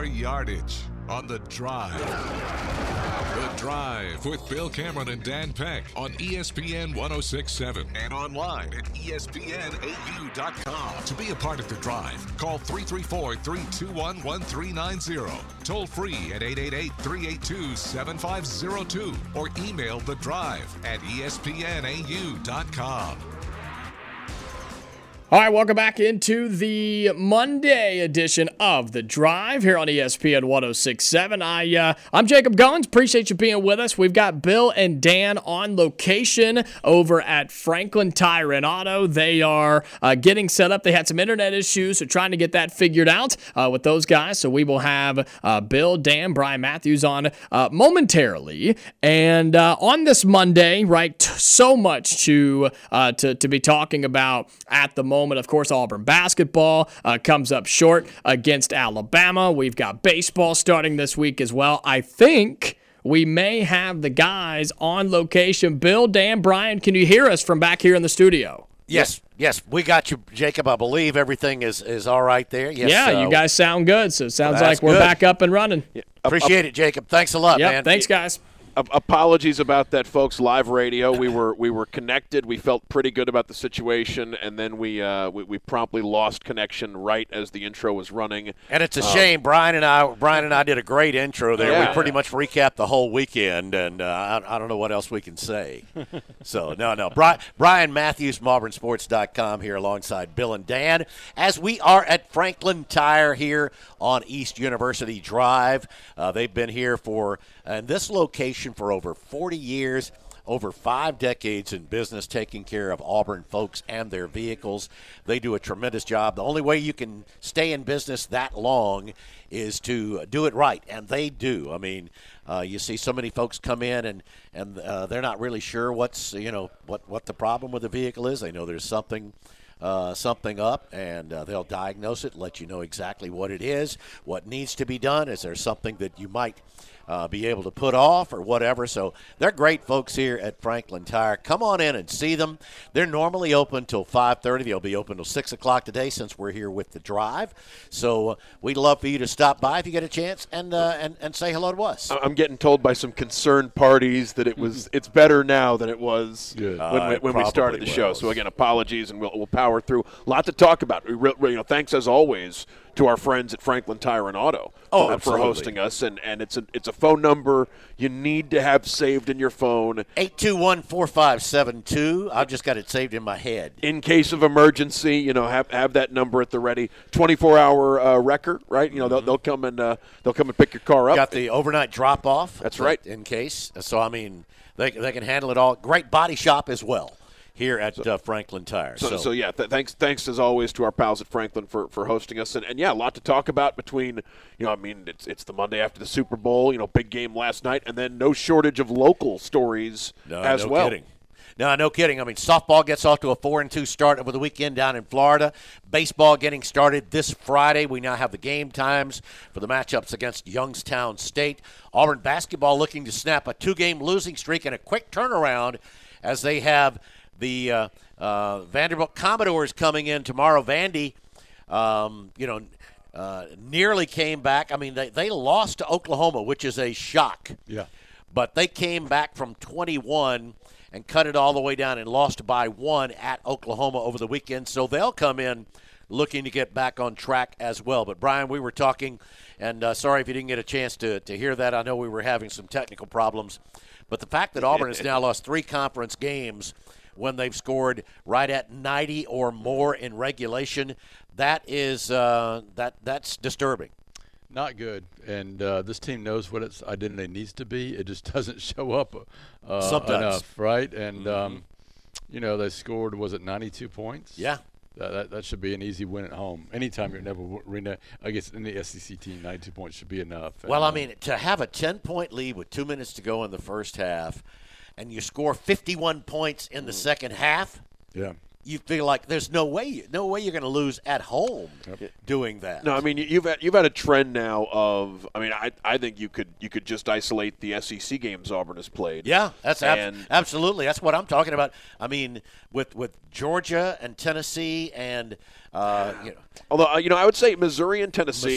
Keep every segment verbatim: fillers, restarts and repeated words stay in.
more yardage on The Drive. The Drive with Bill Cameron and Dan Peck on E S P N one oh six point seven and online at E S P N A U dot com. To be a part of The Drive, call three three four, three two one, one three nine zero. Toll free at eight eight eight, three eight two, seven five zero two or email The Drive at E S P N A U dot com. All right, welcome back into the Monday edition of The Drive here on E S P N one oh six point seven. I, uh, I'm Jacob Goins. Appreciate you being with us. We've got Bill and Dan on location over at Franklin Tire and Auto. They are uh, getting set up. They had some internet issues, so trying to get that figured out uh, with those guys. So we will have uh, Bill, Dan, Brian Matthews on uh, momentarily. And uh, on this Monday, right, t- so much to, uh, to, to be talking about at the moment. Of course, Auburn basketball uh, comes up short against Alabama. We've got baseball starting this week as well. I think we may have the guys on location. Bill, Dan, Brian, can you hear us from back here in the studio? Yes, yes, we got you, Jacob. I believe everything is, is all right there. Yes, yeah, uh, you guys sound good, so it sounds well, like we're good. back up and running. Yeah. Appreciate uh, it, Jacob. Thanks a lot, yep, man. Thanks, guys. Apologies about that, folks. Live radio. We were we were connected. We felt pretty good about the situation, and then we uh, we, we promptly lost connection right as the intro was running. And it's a um, shame. Brian and I Brian and I did a great intro there. Yeah. We pretty much recapped the whole weekend, and uh, I, I don't know what else we can say. so no, no. Brian, Brian Matthews from Auburn Sports dot com here alongside Bill and Dan as we are at Franklin Tire here on East University Drive. Uh, they've been here for in this location for over forty years, over five decades in business, taking care of Auburn folks and their vehicles. They do a tremendous job. The only way you can stay in business that long is to do it right, and they do. I mean, uh, you see so many folks come in and and uh, they're not really sure what's you know what what the problem with the vehicle is. They know there's something. Uh, something up, and uh, they'll diagnose it, let you know exactly what it is, what needs to be done. Is there something that you might uh, be able to put off or whatever? So they're great folks here at Franklin Tire. Come on in and see them. They're normally open till five thirty. They'll be open till six o'clock today since we're here with The Drive. So uh, we'd love for you to stop by if you get a chance and uh, and, and say hello to us. I'm getting told by some concerned parties that it was it's better now than it was when, Uh, when we started the will. show. So, again, apologies, and we'll, we'll power through. A lot to talk about. We re- you know, thanks, as always, to our friends at Franklin Tire and Auto oh, for, for hosting us. And, and it's, a, it's a phone number you need to have saved in your phone. eight two one, four five seven two. I've just got it saved in my head. In case of emergency, you know, have have that number at the ready. twenty-four hour uh, record, right? You know, they'll, they'll come and uh, they'll come and pick your car up. Got the overnight drop off. That's right. In case. So, I mean, they, they can handle it all. Great body shop as well here at so, uh, Franklin Tire. So, so, so yeah, th- thanks, thanks as always to our pals at Franklin for, for hosting us, and, and yeah, a lot to talk about between, you know, I mean, it's it's the Monday after the Super Bowl, you know, big game last night, and then no shortage of local stories no, as no well. Kidding. No, no kidding. I mean, softball gets off to a four and two start over the weekend down in Florida. Baseball getting started this Friday. We now have the game times for the matchups against Youngstown State. Auburn basketball looking to snap a two-game losing streak and a quick turnaround as they have the uh, uh, Vanderbilt Commodores coming in tomorrow. Vandy, um, you know, uh, nearly came back. I mean, they, they lost to Oklahoma, which is a shock. Yeah. But they came back from twenty-one and cut it all the way down and lost by one at Oklahoma over the weekend. So they'll come in looking to get back on track as well. But, Brian, we were talking, and uh, sorry if you didn't get a chance to, to hear that. I know we were having some technical problems. But the fact that Auburn has now lost three conference games when they've scored right at ninety or more in regulation, that is uh, that that's disturbing. Not good, and uh, this team knows what its identity needs to be. It just doesn't show up uh, Sometimes. enough, right? And, Mm-hmm. um, you know, they scored, was it ninety-two points? Yeah. That, that that should be an easy win at home. Anytime you're never arena against any S E C team, ninety-two points should be enough. Well, and, I mean, to have a ten-point lead with two minutes to go in the first half, and you score fifty-one points in the second half, yeah. you feel like there's no way, no way you're going to lose at home doing that. No, I mean you've had, you've had a trend now of. I mean, I I think you could you could just isolate the S E C games Auburn has played. Yeah, that's ab- And- absolutely that's what I'm talking about. I mean, with with Georgia and Tennessee and uh, you know, Although, uh, you know, I would say Missouri and Tennessee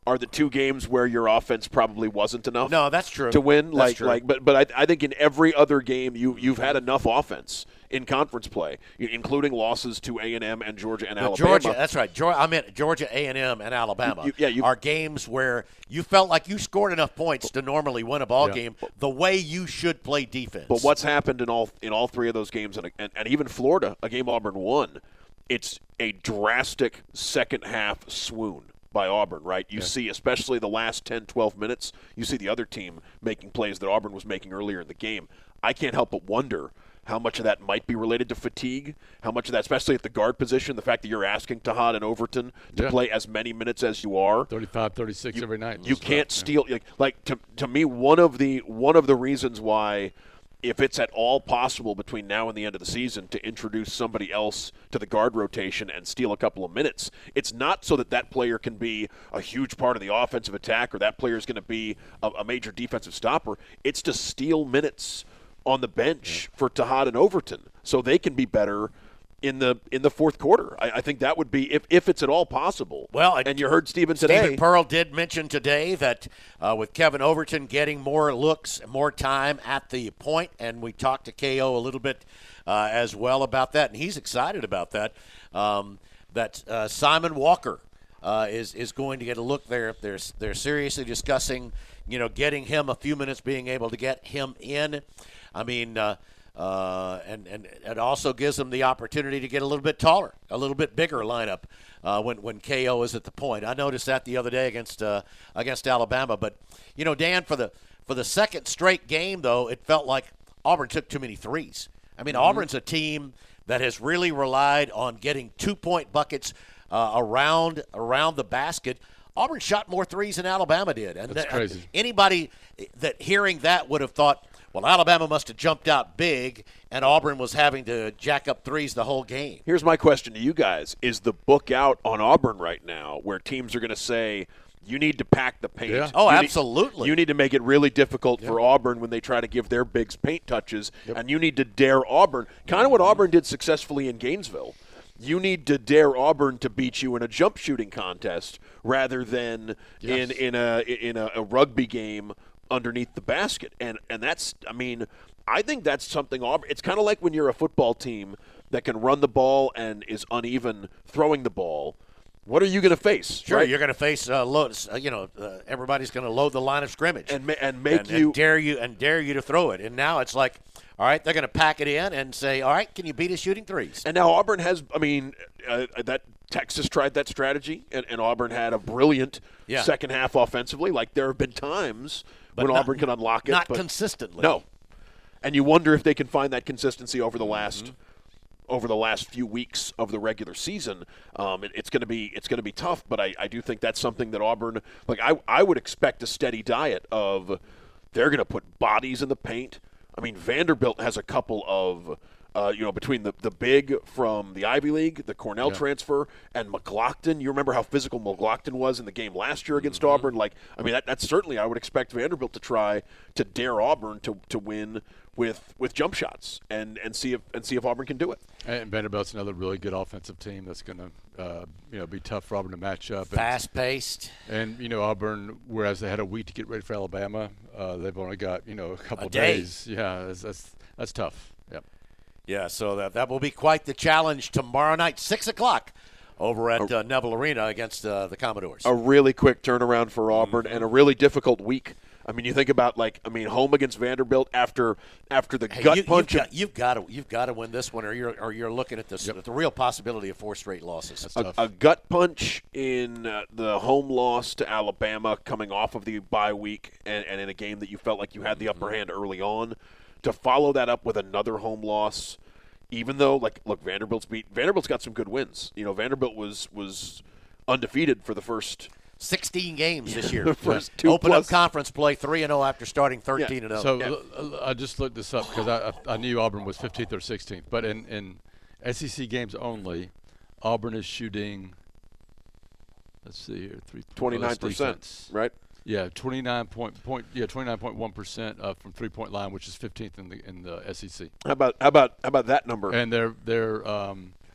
are the two games where your offense probably wasn't enough. No, that's true. To win, that's like true. like, but but I, I think in every other game you you've had enough offense in conference play, including losses to A and M and Georgia and But Alabama. Georgia, that's right. Georgia, I meant Georgia, A and M, and Alabama You- yeah, you- are games where you felt like you scored enough points to normally win a ball Yeah. game the way you should play defense. But what's happened in all in all three of those games, and, and, and even Florida, a game Auburn won, it's a drastic second half swoon by Auburn, right? You Yeah. see, especially the last ten, twelve minutes, you see the other team making plays that Auburn was making earlier in the game. I can't help but wonder how much of that might be related to fatigue, how much of that, especially at the guard position, the fact that you're asking Tahad and Overton to Yeah. play as many minutes as you are. thirty-five, thirty-six You- every night. You Just can't about, yeah. steal like, like to to me one of the one of the reasons why, if it's at all possible between now and the end of the season to introduce somebody else to the guard rotation and steal a couple of minutes, it's not so that that player can be a huge part of the offensive attack or that player is going to be a, a major defensive stopper. It's to steal minutes on the bench for Tahad and Overton so they can be better in the in the fourth quarter. I, I think that would be, if, if it's at all possible. Well, and you heard Stephen today. Stephen Pearl did mention today that uh, with Kevin Overton getting more looks, more time at the point, and we talked to K O a little bit uh, as well about that, and he's excited about that, um, that uh, Simon Walker uh, is is going to get a look there. They're, they're seriously discussing, you know, getting him a few minutes, being able to get him in. I mean, uh, uh, and, and it also gives them the opportunity to get a little bit taller, a little bit bigger lineup uh, when, when K O is at the point. I noticed that the other day against uh, against Alabama. But, you know, Dan, for the for the second straight game, though, it felt like Auburn took too many threes. I mean, mm-hmm. Auburn's a team that has really relied on getting two-point buckets uh, around around the basket. Auburn shot more threes than Alabama did. And That's th- crazy. Anybody that hearing that would have thought, well, Alabama must have jumped out big, and Auburn was having to jack up threes the whole game. Here's my question to you guys. Is the book out on Auburn right now where teams are going to say, you need to pack the paint? Yeah. Oh, You need- absolutely. you need to make it really difficult for Auburn when they try to give their bigs paint touches, and you need to dare Auburn. Kind of what Auburn did successfully in Gainesville. You need to dare Auburn to beat you in a jump shooting contest rather than Yes. in, in, a, in a, a rugby game underneath the basket. And, and that's, I mean, I think that's something Auburn, it's kind of like when you're a football team that can run the ball and is uneven throwing the ball. What are you going to face? Sure, right? you're going to face uh, loads. Uh, you know, uh, everybody's going to load the line of scrimmage and ma- and make and, you and dare you and dare you to throw it. And now it's like, all right, they're going to pack it in and say, all right, can you beat us shooting threes? And now Auburn has, I mean, uh, that Texas tried that strategy, and, and Auburn had a brilliant Yeah. second half offensively. Like there have been times But when not- Auburn can unlock it, not but consistently. No, and you wonder if they can find that consistency over the last. Mm-hmm. Over the last few weeks of the regular season, um, it, it's going to be it's going to be tough. But I, I do think that's something that Auburn, like I, I would expect a steady diet of, they're going to put bodies in the paint. I mean, Vanderbilt has a couple of, uh, you know, between the, the big from the Ivy League, the Cornell Yeah. transfer, and McLaughlin. You remember how physical McLaughlin was in the game last year against Mm-hmm. Auburn? Like, I mean, that, that's certainly I would expect Vanderbilt to try to dare Auburn to, to win with with jump shots and, and see if and see if Auburn can do it. And Vanderbilt's another really good offensive team that's going to, uh, you know, be tough for Auburn to match up. And, Fast paced. and you know, Auburn, whereas they had a week to get ready for Alabama, uh, they've only got you know a couple A of day. days. Yeah, that's that's, that's tough. Yep. Yeah, so that that will be quite the challenge tomorrow night, six o'clock, over at uh, Neville Arena against uh, the Commodores. A really quick turnaround for Auburn and a really difficult week. I mean, you think about like I mean, home against Vanderbilt after after the Hey, gut you, punch. You've of- got, you've got to you've got to win this one, or you're or you're looking at this Yep. the real possibility of four straight losses. That's a, tough. a gut punch in uh, the home loss to Alabama coming off of the bye week and, and in a game that you felt like you had the upper hand early on, to follow that up with another home loss, even though like look Vanderbilt's beat Vanderbilt's got some good wins. You know Vanderbilt was was undefeated for the first Sixteen games this year. the first two Open plus. up conference play three and zero after starting thirteen and zero. So Yeah. l- l- I just looked this up because I, I I knew Auburn was fifteenth or sixteenth, but in, in S E C games only, Auburn is shooting. Let's see here, three twenty-nine percent, defense. right? Yeah, twenty-nine point point yeah twenty-nine point one percent uh, from three point line, which is fifteenth in the in the S E C. How about how about how about that number? And their their um,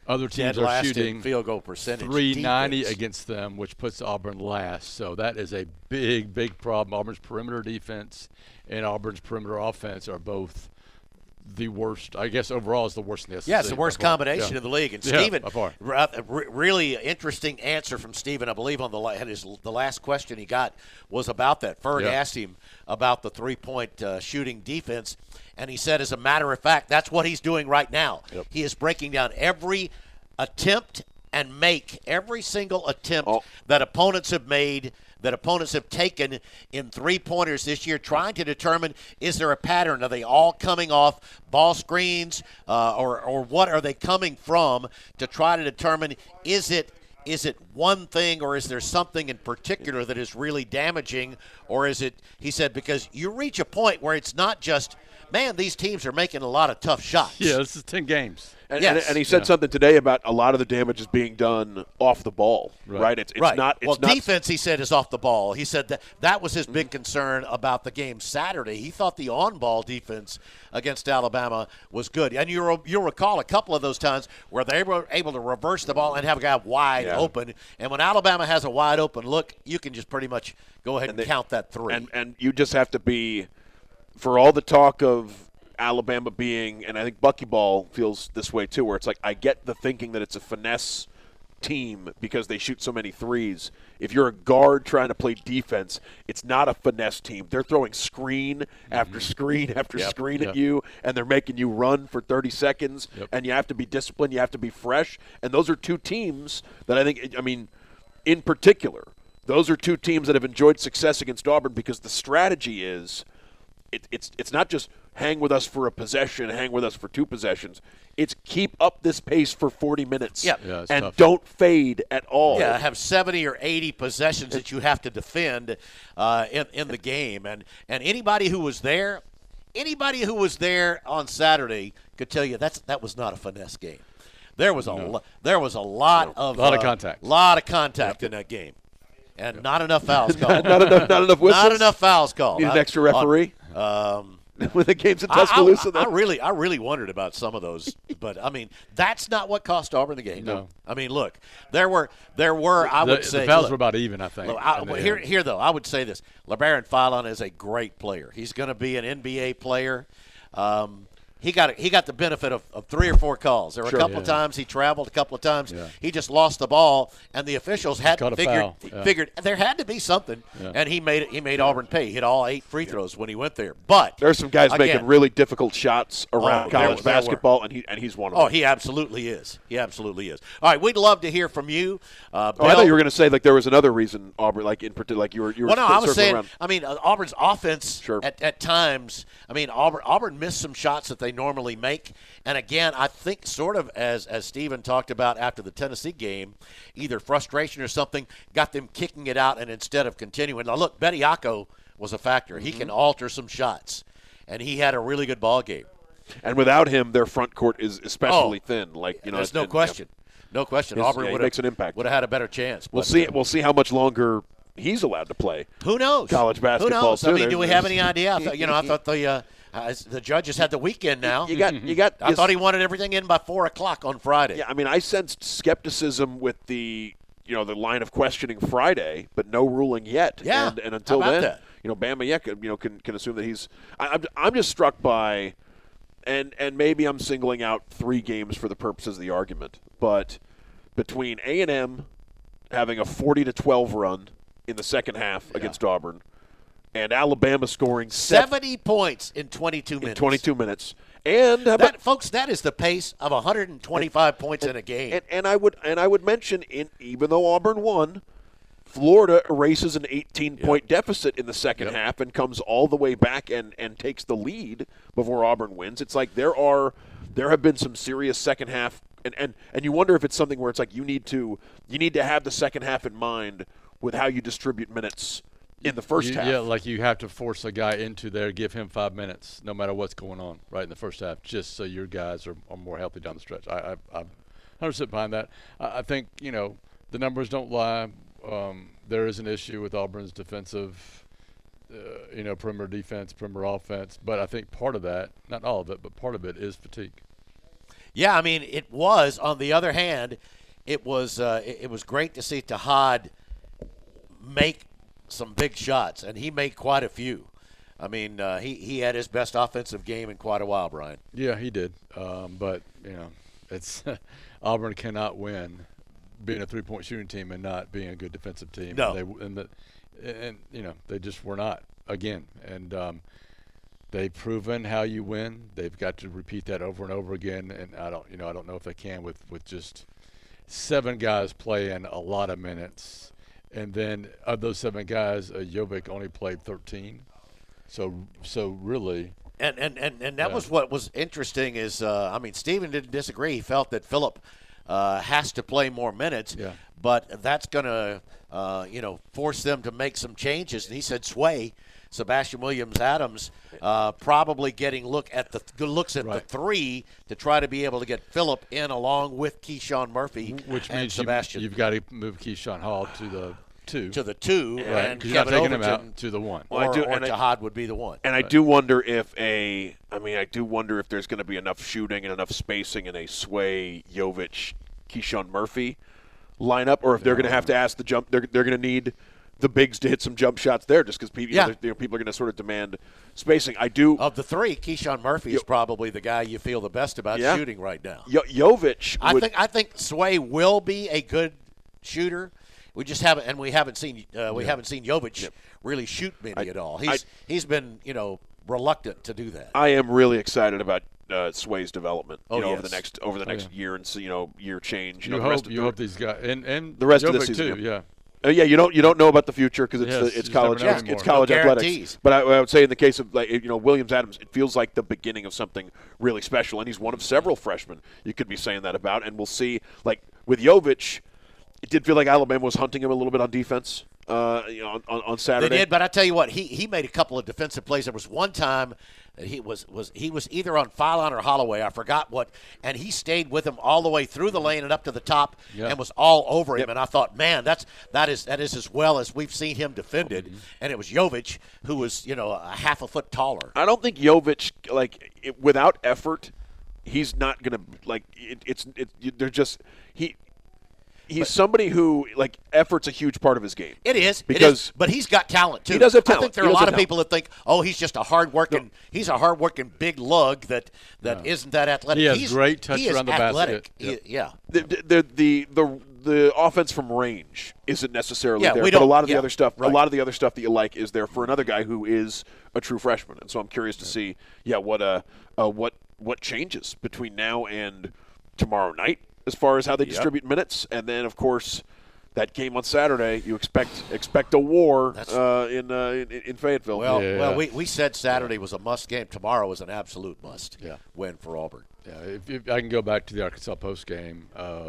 Other dead teams are last in shooting field goal percentage. three ninety defense. against them, which puts Auburn last. So that is a big, big problem. Auburn's perimeter defense and Auburn's perimeter offense are both the worst. I guess overall is the worst in the S E C. Yeah, it's the worst by far. combination Yeah. in the league. And Yeah, Stephen, by far. r- re- really interesting answer from Stephen. I believe on the la- his, the last question he got was about that. Ferg Yeah. asked him about the three-point uh, shooting defense, and he said, as a matter of fact, that's what he's doing right now. Yep. He is breaking down every attempt and make, every single attempt Oh. that opponents have made, that opponents have taken in three-pointers this year, trying to determine, is there a pattern? Are they all coming off ball screens, uh, or, or what are they coming from, to try to determine, is it is it one thing, or is there something in particular that is really damaging, or is it, he said, because you reach a point where it's not just, man, these teams are making a lot of tough shots. Yeah, this is ten games. And, Yes. and, and he said Yeah. something today about a lot of the damage is being done off the ball, right? Right. It's, it's right. not. It's well, not, defense, he said, is off the ball. He said that that was his Mm-hmm. big concern about the game Saturday. He thought the on-ball defense against Alabama was good. And you'll, you'll recall a couple of those times where they were able to reverse the ball and have a guy wide Yeah. open. And when Alabama has a wide open look, you can just pretty much go ahead and, they- count that three. And and you just have to be, for all the talk of Alabama being, and I think Buckyball feels this way too, where it's like, I get the thinking that it's a finesse team because they shoot so many threes. If you're a guard trying to play defense, it's not a finesse team. They're throwing screen after screen after Yep, screen yep. at you, and they're making you run for thirty seconds, Yep. and you have to be disciplined, you have to be fresh. And those are two teams that I think, I mean, in particular, those are two teams that have enjoyed success against Auburn because the strategy is it, it's it's not just hang with us for a possession, hang with us for two possessions. It's keep up this pace for forty minutes Yep. Yeah, it's and tough. don't fade at all. Yeah, have seventy or eighty possessions that you have to defend uh, in in the game, and and anybody who was there, anybody who was there on Saturday could tell you that's that was not a finesse game. There was a lo- there was a lot of Lot of uh, contact. lot of contact in that game, and not enough fouls called. not enough, not enough whistles. Not enough fouls called. Need an I- extra referee Um, when the game's in I- I, Tuscaloosa. I, then. really, I really wondered about some of those, but I mean, that's not what cost Auburn the game. No. I mean, look, there were, there were, I the, would say, the fouls look, were about even, I think. look, I, in the well, here, end. here though, I would say this: LeBaron Fallon is a great player. He's going to be an N B A player. Um, he got he got the benefit of, of three or four calls. There were Sure. a couple Yeah. of times he traveled, a couple of times Yeah. he just lost the ball, and the officials had caught a figured foul. Yeah. figured there had to be something, Yeah. and he made it. He made Auburn pay. He hit all eight free throws when he went there. But There's some guys again, making really difficult shots around Oh, there college were- there were. basketball, and he and he's one of Oh, them. he absolutely is. He absolutely is. All right, we'd love to hear from you. Uh, Oh, I Bill- thought you were going to say like there was another reason Auburn, like in particular, like you were. You were Well, no, I was circling saying. around. I mean, uh, Auburn's offense Sure. at, at times. I mean, Auburn Auburn missed some shots that they normally make, and again, I think sort of as as Stephen talked about after the Tennessee game, either frustration or something got them kicking it out, and instead of continuing. Now, look, Bediako was a factor. He Mm-hmm. can alter some shots, and he had a really good ball game. And without him, their front court is especially Oh, thin. Like you know, There's and- no and, question. No question. His- Auburn yeah, he would makes have an impact. would have had a better chance. We'll but, see. uh, We'll see how much longer he's allowed to play. Who knows? College basketball, Who knows? I too. mean, do we There's- have any idea? I thought, you know, I thought the uh, uh, the judges had the weekend now. You got. You got. I thought he wanted everything in by four o'clock on Friday. Yeah, I mean, I sensed skepticism with the you know the line of questioning Friday, but no ruling yet. Yeah. And, and until How about then, that? you know, Bama, yeah, can, you know, can can assume that he's. I, I'm I'm just struck by, and and maybe I'm singling out three games for the purposes of the argument, but between A and M having a forty to twelve run in the second half against Auburn, and Alabama scoring seven seventy points in twenty-two in minutes. twenty-two minutes, and how about That, folks, that is the pace of one hundred twenty-five points in a game. And, and I would and I would mention, in even though Auburn won, Florida erases an eighteen-point deficit in the second Yep. half and comes all the way back and, and takes the lead before Auburn wins. It's like there are there have been some serious second half, and, and, and you wonder if it's something where it's like you need to you need to have the second half in mind with how you distribute minutes in the first You- half. Yeah, like you have to force a guy into there, give him five minutes, no matter what's going on, right in the first half, just so your guys are, are more healthy down the stretch. I, I, I'm one hundred percent behind that. I, I think, you know, the numbers don't lie. Um, there is an issue with Auburn's defensive, uh, you know, perimeter defense, perimeter offense. But I think part of that, not all of it, but part of it is fatigue. Yeah, I mean, it was. On the other hand, it was uh, it, it was great to see Tahad make some big shots, and he made quite a few. I mean, uh, he, he had his best offensive game in quite a while, Brian. Yeah, he did. Um, but, you know, it's Auburn cannot win being a three-point shooting team and not being a good defensive team. No. And, they, and, the, and you know, they just were not, again. And um, they've proven how you win. They've got to repeat that over and over again. And I don't, you know, I don't know if they can with, with just seven guys playing a lot of minutes. And then of those seven guys, uh, Jovic only played thirteen. So, so really, and and and, and that yeah. was what was interesting. Is uh, I mean, Stephen didn't disagree. He felt that Phillip uh, has to play more minutes, yeah. but that's going to uh, you know force them to make some changes. And he said, Sway, Sebastian Williams Adams, uh, probably getting look at the good looks at right. the three to try to be able to get Phillip in along with Keyshawn Murphy, which and means Sebastian. you, you've got to move Keyshawn Hall to the two. To the two, right. and You're not Kevin taking him Overton out to the one. Or, Well, I do- or and I- Tahad would be the one. And I do wonder if a, I mean, I do wonder if there's going to be enough shooting and enough spacing in a Sway, Jovic, Keyshawn Murphy lineup, or if they're going to have to ask the jump, they're, they're going to need the bigs to hit some jump shots there, just because people, Yeah. you know, you know, people are going to sort of demand spacing. I do. Of the three, Keyshawn Murphy is Yo- probably the guy you feel the best about Yeah. shooting right now. Jo- Jovic. I would, think I think Sway will be a good shooter. We just haven't, and we haven't seen uh, we haven't seen Jovic Yep. really shoot many I- at all. He's I- he's been you know reluctant to do that. I am really excited about uh, Sway's development. You Oh, know, over yes. the next over the Oh, next yeah. year and so, you know year change. You, You know, the rest hope of you the, hope these guys and and the rest of the Jovic season, too. yeah. Yeah. Uh, yeah, you don't you don't know about the future because it's Yes, the, you it's just college never know it's, it's anymore. college No athletics. guarantees. But I, I would say in the case of like you know Williams Adams, it feels like the beginning of something really special, and he's one of several freshmen you could be saying that about. And we'll see. Like with Jovic, it did feel like Alabama was hunting him a little bit on defense. Uh, you know, on, on Saturday. They did, but I tell you what, he he made a couple of defensive plays. There was one time that he was was he was either on Philon or Holloway, I forgot what, and he stayed with him all the way through the lane and up to the top, Yeah. and was all over him. Yep. And I thought, man, that's that is that is as well as we've seen him defended. Mm-hmm. And it was Jovic who was you know a half a foot taller. I don't think Jovic like it, without effort, he's not gonna like it, it's it. They're just he. He's somebody who like effort's a huge part of his game. It is because it is, but he's got talent too. He does have I talent. think there He are a does lot have of people that think, oh, he's just a hard working. He's a hard working big lug that that not that athletic. He has he's, great touch he is around the athletic. basket. He- yeah. the the the the, the offense from range isn't necessarily Yeah, there, we but a don't- lot of the yeah, other stuff, right. a lot of the other stuff that you like is there for another guy who is a true freshman. And so I'm curious to see, yeah, what uh, uh what what changes between now and tomorrow night as far as how they Yep. distribute minutes, and then of course. That game on Saturday, you expect expect a war That's- uh, in, uh, in in Fayetteville. Well, Yeah. well, we, we said Saturday was a must game. Tomorrow is an absolute must Yeah. win for Auburn. Yeah, if, if I can go back to the Arkansas post game, uh,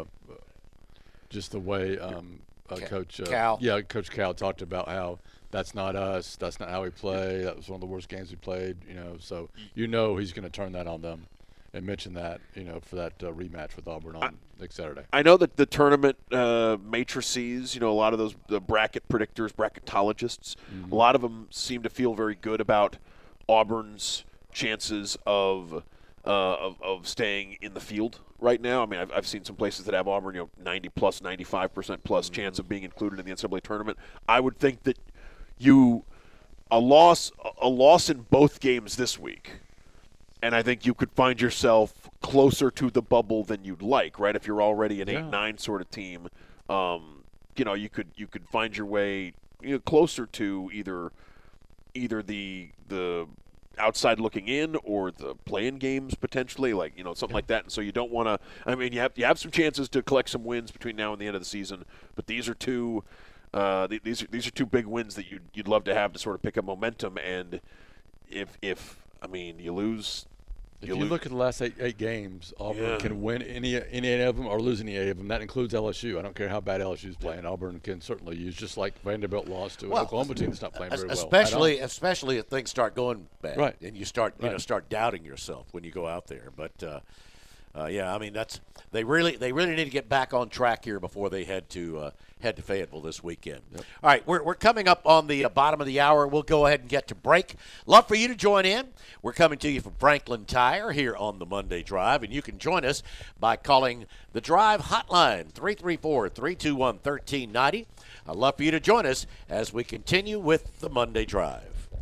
just the way um, uh, Ca- Coach uh, Cal. yeah, Coach Cal talked about how that's not us, that's not how we play. That was one of the worst games we played. You know, so you know he's going to turn that on them, and mention that you know for that uh, rematch with Auburn on next Saturday. I know that the tournament uh, matrices, you know, a lot of those the bracket predictors, bracketologists, Mm-hmm. a lot of them seem to feel very good about Auburn's chances of uh, of, of staying in the field right now. I mean, I've, I've seen some places that have Auburn, you know, ninety plus, ninety-five percent plus Mm-hmm. chance of being included in the N C double A tournament. I would think that you a loss a loss in both games this week. And I think you could find yourself closer to the bubble than you'd like, right? If you're already an Yeah. eight nine sort of team, um, you know, you could you could find your way you know, closer to either either the the outside looking in or the play-in games potentially, like you know something like that. And so you don't want to. I mean, you have you have some chances to collect some wins between now and the end of the season, but these are two. Uh, th- these are these are two big wins that you'd you'd love to have to sort of pick up momentum. And if if I mean you lose, If you you lose. look at the last eight, eight games, Auburn Yeah. can win any any of them or lose any of them. That includes L S U. I don't care how bad L S U is playing. Auburn can certainly use, just like Vanderbilt lost to an Well, Oklahoma team that's not playing very well. especially especially if things start going bad, Right. and you start you know Right. start doubting yourself when you go out there. But uh, uh, yeah, I mean that's they really they really need to get back on track here before they head to uh, head to Fayetteville this weekend. Yep. All right, we're we're coming up on the uh, bottom of the hour. We'll go ahead and get to break. Love for you to join in. We're coming to you from Franklin Tire here on the Monday Drive, and you can join us by calling the Drive hotline three three four, three two one, one three nine zero. I'd love for you to join us as we continue with the Monday Drive.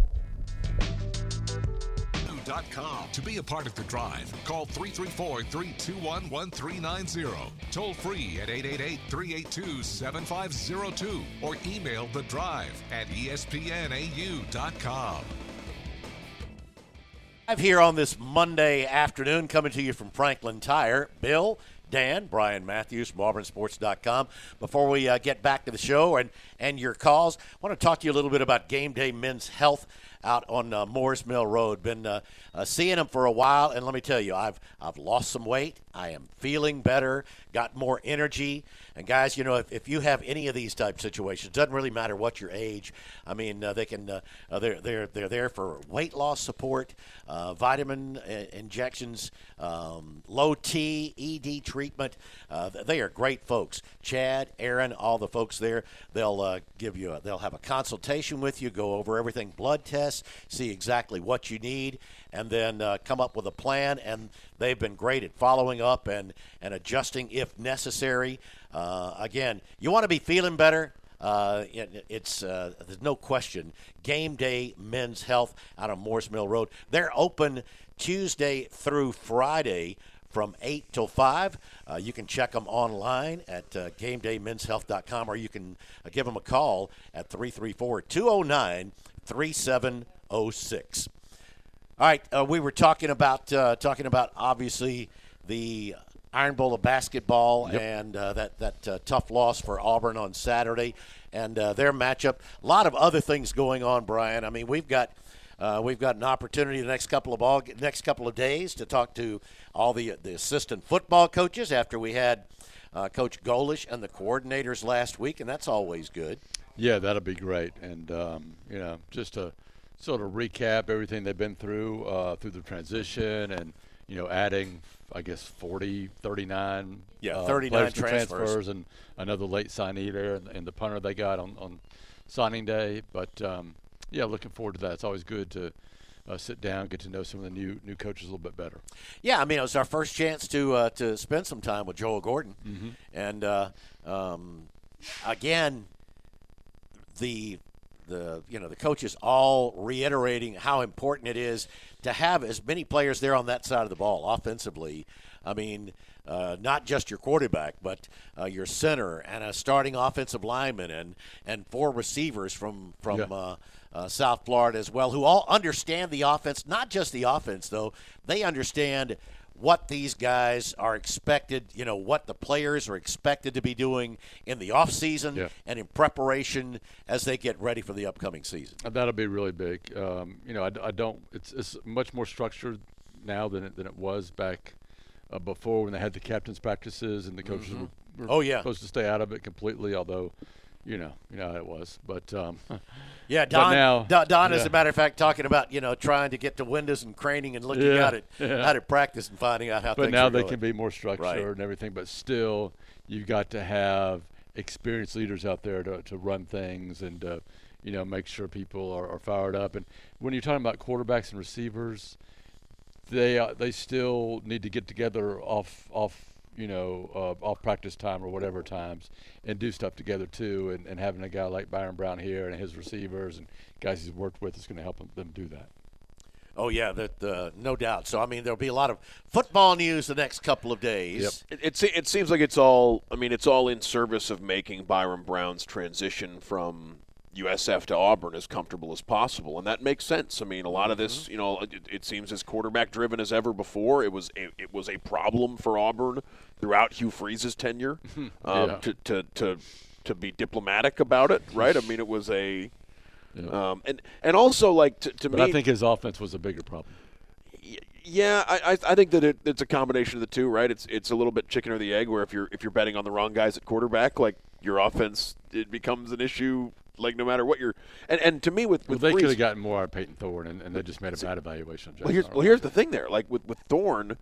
To be a part of the drive, call three three four, three two one, one three nine zero. Toll free at eight eight eight, three eight two, seven five zero two or email the drive at E S P N A U dot com. I'm here on this Monday afternoon coming to you from Franklin Tire. Bill, Dan, Brian Matthews from Auburn Sports dot com. Before we uh, get back to the show and, and your calls, I want to talk to you a little bit about Game Day Men's Health out on uh, Moores Mill Road. Been uh, uh, seeing them for a while, and let me tell you, I've I've lost some weight. I am feeling better, got more energy. And guys, you know, if, if you have any of these type situations, doesn't really matter what your age. I mean, uh, they can uh, uh, they're they're they're there for weight loss support, uh, vitamin uh, injections, um, low T, E D treatment. Uh, they are great folks. Chad, Aaron, all the folks there. They'll uh, give you a, they'll have a consultation with you, go over everything, blood tests, see exactly what you need, and then uh, come up with a plan. And they've been great at following up and, and adjusting if necessary. Uh, again, you want to be feeling better. Uh, it, it's uh, there's no question. Game Day Men's Health out on Moores Mill Road. They're open Tuesday through Friday from eight till five. Uh, you can check them online at uh, game day men's health dot com, or you can uh, give them a call at three three four, two zero nine, three seven zero six. All right, uh, we were talking about uh, talking about obviously the Iron Bowl of basketball. Yep. and uh, that that uh, tough loss for Auburn on Saturday, and uh, their matchup. A lot of other things going on, Brian. I mean, we've got uh, we've got an opportunity the next couple of ball next couple of days to talk to all the the assistant football coaches after we had uh, Coach Golish and the coordinators last week, and that's always good. Yeah, that'll be great, and um, you know, just to sort of recap everything they've been through uh, through the transition, and you know, adding, I guess, forty, thirty-nine, yeah, uh, thirty-nine transfers. transfers, and another late signee there, and, and the punter they got on, on signing day. But um, yeah, looking forward to that. It's always good to uh, sit down, get to know some of the new new coaches a little bit better. Yeah, I mean, it was our first chance to uh, to spend some time with Joel Gordon, mm-hmm. and uh, um, again, the the you know the coaches all reiterating how important it is to have as many players there on that side of the ball offensively. I mean, uh, not just your quarterback, but uh, your center and a starting offensive lineman and, and four receivers from from yeah. uh, uh, South Florida as well, who all understand the offense. Not just the offense, though. They understand what these guys are expected, you know, what the players are expected to be doing in the offseason yeah. and in preparation as they get ready for the upcoming season. That'll be really big. Um, you know, I, I don't – it's it's much more structured now than it, than it was back uh, before when they had the captain's practices and the coaches mm-hmm. were, were oh, yeah. supposed to stay out of it completely, although – You know, you know how it was, but um, yeah, Don. But now, Don, Don yeah. as a matter of fact, talking about you know trying to get to windows and craning and looking yeah, at it, yeah. how to practice and finding out how. But things now are they going. can be more structured Right. and everything. But still, you've got to have experienced leaders out there to to run things and uh, you know make sure people are, are fired up. And when you're talking about quarterbacks and receivers, they uh, they still need to get together off off. you know, uh, off practice time or whatever times and do stuff together too. And, and having a guy like Byron Brown here and his receivers and guys he's worked with is going to help them, them do that. Oh, yeah, that uh, no doubt. So, I mean, there'll be a lot of football news the next couple of days. Yep. It, it, it seems like it's all, I mean, it's all in service of making Byron Brown's transition from U S F to Auburn as comfortable as possible, and that makes sense. I mean, a lot of this, you know, it, it seems as quarterback-driven as ever before. It was a, it was a problem for Auburn throughout Hugh Freeze's tenure. um, yeah. to, to to to be diplomatic about it, right? I mean, it was a, Yeah. um, and and also like to, to but me, I think his offense was a bigger problem. Yeah, I I, I think that it, it's a combination of the two, right? It's it's a little bit chicken or the egg, where if you're if you're betting on the wrong guys at quarterback, like your offense, it becomes an issue. Like no matter what you're, and, and to me with, with well, they Freeze, could have gotten more out of Peyton Thorne, and, and they just made a bad evaluation of Jackson. well, here's well, here's the thing there. Like with with Thorne,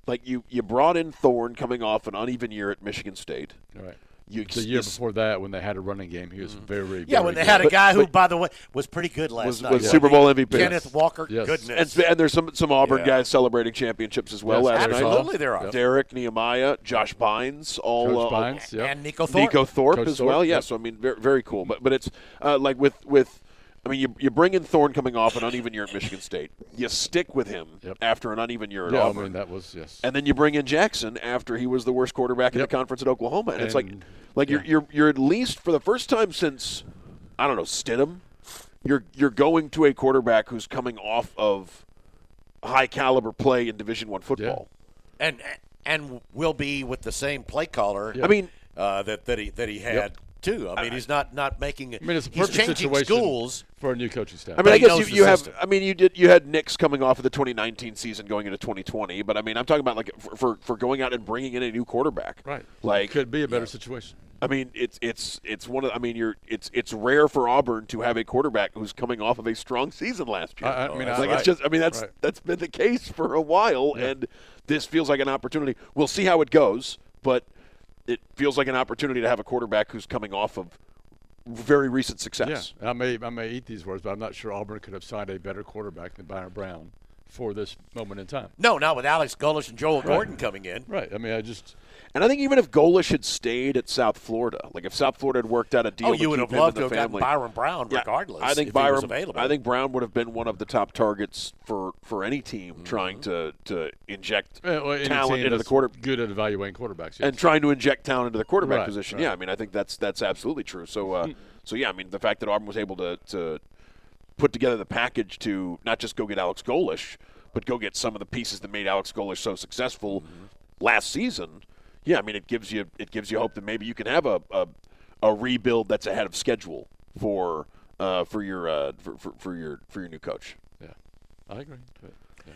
like you you brought in Thorne coming off an uneven year at Michigan State. All right. You, The year before that, when they had a running game, he was very, very Yeah, when they good. had a But- guy who, but- by the way, was pretty good last was, night. was wasn't Super he? Bowl M V P. Kenneth Walker, Yes. goodness. And, and there's some some Auburn Yeah. guys celebrating championships as well Yes, last night. Absolutely, there are. Yep. Derek, Nehemiah, Josh Bynes, all Coach uh, Bynes, yep. And Nico Thorpe. Nico Thorpe Coach as Thorpe, well. Yeah, yep. so I mean, very, very cool. But but it's uh, like with with. I mean, you you bring in Thorne coming off an uneven year at Michigan State. You stick with him Yep. after an uneven year at Yeah, I Auburn. mean, that was, yes. And then you bring in Jackson after he was the worst quarterback in Yep. the conference at Oklahoma, and, it's like, And- like you're yeah. you're you're at least for the first time since, I don't know, Stidham, you're you're going to a quarterback who's coming off of high caliber play in Division One football. and and will be with the same play caller. I mean, uh, that that he that he had Yep. too. I mean, he's not not making. I mean, it's a he's perfect changing situation schools. for a new coaching staff. I mean, But I he guess knows you, the you have. system. I mean, you did. You had Knicks coming off of the twenty nineteen season, going into twenty twenty. But I mean, I'm talking about like for for, for going out and bringing in a new quarterback. right. Like, Could be a better situation. I mean, it's it's it's one of. I mean, you're it's it's rare for Auburn to have a quarterback who's coming off of a strong season last year. I- I mean, It's I- like it's right. just. I mean, that's Right. that's been the case for a while, Yeah. and this feels like an opportunity. We'll see how it goes, but it feels like an opportunity to have a quarterback who's coming off of very recent success. Yeah, I may I may eat these words, but I'm not sure Auburn could have signed a better quarterback than Byron Brown for this moment in time. No, not with Alex Golesh and Joel Gordon coming in. Right. I mean, I just And I think even if Golish had stayed at South Florida, like if South Florida had worked out a deal, Oh, to you would keep have him loved in to the have gotten family, Byron Brown Yeah, regardless. I think if Byron. he was available. I think Brown would have been one of the top targets for, for any team Mm-hmm. trying to to inject eh, well, any talent team into the that's quarter good at evaluating quarterbacks. Yes. and trying to inject talent into the quarterback Right, position. right. Yeah, I mean, I think that's that's absolutely true. So, uh, so yeah, I mean, the fact that Auburn was able to to put together the package to not just go get Alex Golesh, but go get some of the pieces that made Alex Golesh so successful Mm-hmm. last season. Yeah, I mean, it gives you it gives you hope that maybe you can have a a, a rebuild that's ahead of schedule for uh, for your uh, for, for, for your for your new coach. yeah, I agree. But, yeah.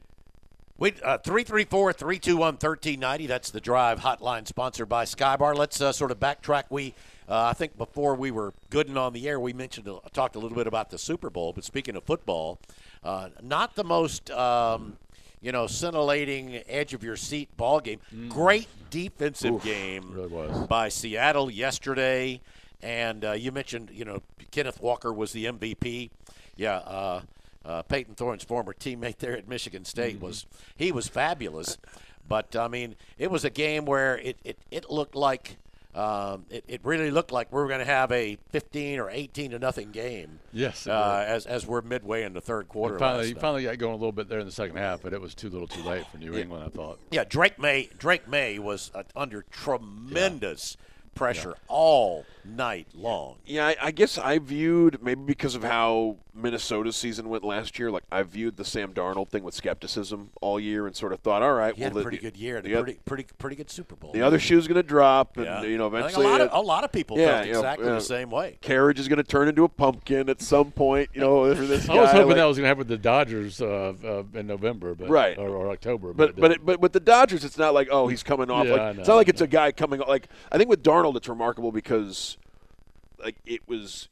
Wait, uh, three three four, three two one, one three nine zero. That's the Drive hotline sponsored by Skybar. Let's uh, sort of backtrack. We, uh, I think before we were good and on the air, we mentioned, uh, talked a little bit about the Super Bowl. But speaking of football, uh, not the most, um, you know, scintillating edge of your seat ball game. Great defensive game really was. by Seattle yesterday. And uh, you mentioned, you know, Kenneth Walker was the M V P. Yeah, uh, uh, Peyton Thorne's former teammate there at Michigan State Mm-hmm. was he was fabulous. But I mean, it was a game where it it, it looked like um, it, it really looked like we were going to have a fifteen or eighteen to nothing game. Yes, it uh, did. as as we're midway in the third quarter. He finally, last he night. finally got going a little bit there in the second half, but it was too little, too late for New England. I thought. Yeah, Drake May Drake May was uh, under tremendous pressure all night long. Yeah, I, I guess I viewed maybe because of how Minnesota's season went last year. Like I viewed the Sam Darnold thing with skepticism all year, and sort of thought, all right, He well, had a the, pretty good year and the, a pretty pretty pretty good Super Bowl. the other shoe's going to drop, and Yeah. you know, I think eventually a lot of it- a lot of people yeah, felt you know, exactly uh, the same way. Carriage is going to turn into a pumpkin at some point. You know, for this guy. I was hoping like- that was going to happen with the Dodgers uh, uh, in November, but Right. or, or October. But but didn't. it, but with the Dodgers, it's not like oh he's coming off. Yeah, like I know, it's not like I it's a guy coming. Like I think with Darnold, it's remarkable because like it was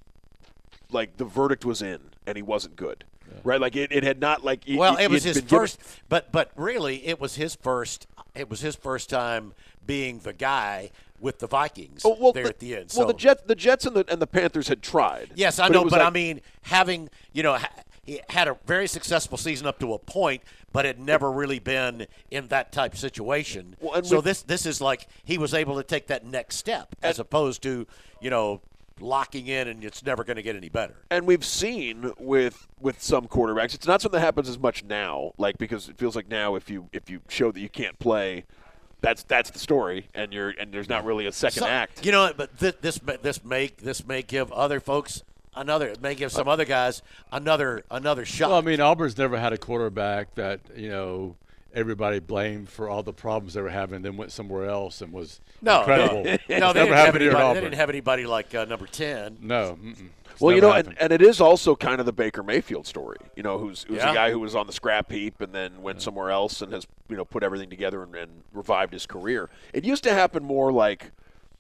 like the verdict was in and he wasn't good, right? Like it, it had not like it, Well, it, it was had his been given- first, but but really, it was his first. It was his first time being the guy with the Vikings Oh, well, there the, at the end. Well, so, the Jets, the Jets, and the and the Panthers had tried. yes, I but it know, was but I like- mean, having you know, ha- he had a very successful season up to a point, but had never really been in that type of situation. Well, and so with- this this is like he was able to take that next step, as opposed to you know locking in and it's never going to get any better. And we've seen with with some quarterbacks, it's not something that happens as much now, like because it feels like now if you if you show that you can't play, that's that's the story, and you're and there's not really a second So- act. You know, but this this may- this may this may give other folks another. It may give some other guys another another shot. Well, I mean, Auburn's never had a quarterback that you know everybody blamed for all the problems they were having, then went somewhere else and was no, incredible. no, It's no, they never didn't have happened here at anybody. They Auburn. didn't have anybody like uh, number ten. No. Mm-mm. It's Well, you never know, and, happened. and it is also kind of the Baker Mayfield story. You know, who's who's Yeah. a guy who was on the scrap heap and then went somewhere else and has you know put everything together and, and revived his career. It used to happen more like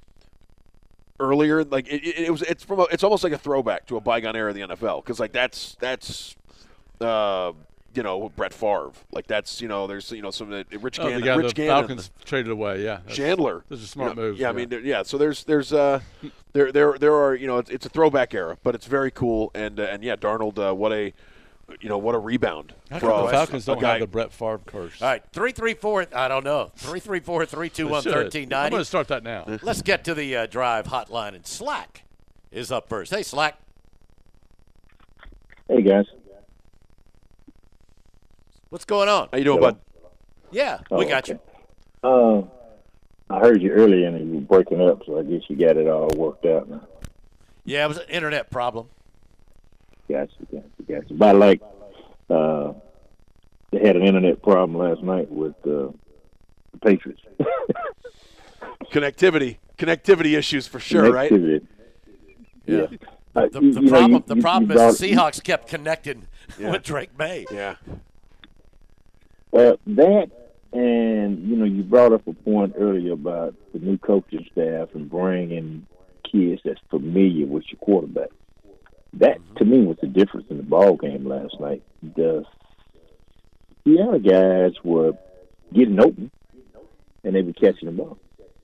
earlier, like it, it, it was. It's from. A, it's almost like a throwback to a bygone era of the N F L because like that's that's. Uh, you know, Brett Favre. Like that's, you know, there's, you know, some of the Rich Oh, Gannon. the guy Rich the Gannon, Falcons traded away, yeah. That's, Chandler. Those are smart you know, moves. Yeah, I mean, there- yeah. So there's, there's, uh, there, there, there are, you know, it's, it's a throwback era, but it's very cool. And, uh, and yeah, Darnold, uh, what a, you know, what a rebound. How from come the Falcons a don't guy- have the Brett Favre curse? All right, three three four. I don't know. Three three four three two one They should. thirteen I'm ninety. going to start that now. Let's get to the uh, drive hotline, and Slack is up first. Hey, Slack. Hey, guys. What's going on? How you doing, Hello. bud? Yeah, Oh, we got okay. you. Uh, I heard you earlier and you were breaking up, so I guess you got it all worked out now. Yeah, it was an internet problem. Gotcha, gotcha, gotcha. But like, uh, they had an internet problem last night with uh, the Patriots. Connectivity, connectivity issues for sure, right? Connectivity. Yeah. Uh, The, you- the you know, problem, you- the you- problem you is brought- the Seahawks kept connecting Yeah. with Drake May. Yeah. Uh, that, and you know, you brought up a point earlier about the new coaching staff and bringing kids that's familiar with your quarterback. That to me was the difference in the ball game last night. The the other guys were getting open, and they were catching the ball.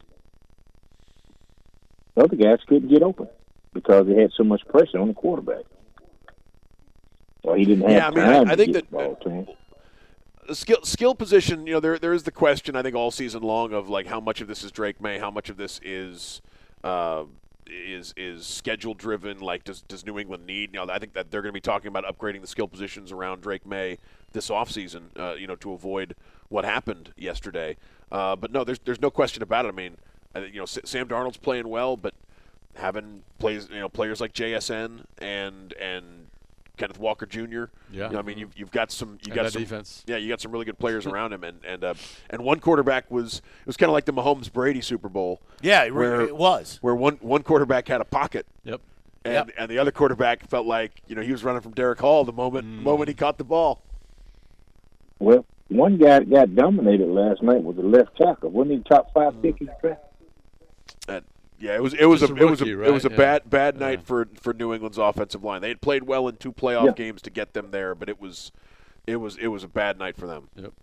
The other guys couldn't get open because they had so much pressure on the quarterback. Well, he didn't have Yeah, I mean, I- time I to think get that- the ball to him. The skill skill position, you know, there there is the question I think all season long of like how much of this is Drake May, how much of this is uh, is is schedule driven. Like, does does New England need? You know, I think that they're going to be talking about upgrading the skill positions around Drake May this offseason, uh, you know, to avoid what happened yesterday. Uh, but no, there's there's no question about it. I mean, I, think, you know, S- Sam Darnold's playing well, but having plays, you know, players like J S N and and Kenneth Walker Junior Yeah. You know, I mean, you've, you've got some, you And got that some defense. Yeah, you got some really good players around him, and and uh, and one quarterback was it was kind of like the Mahomes Brady Super Bowl. Yeah, it, where, it was. where one one quarterback had a pocket, Yep. and Yep. and the other quarterback felt like you know he was running from Derek Hall the moment Mm. moment he caught the ball. Well, one guy that got dominated last night was the left tackle. Wasn't he top five pick in the draft? And yeah, it was it was Just a, a it was a rookie, it was a right? bad Yeah. bad night Yeah. for for New England's offensive line. They had played well in two playoff Yeah. games to get them there, but it was it was it was a bad night for them. Yep.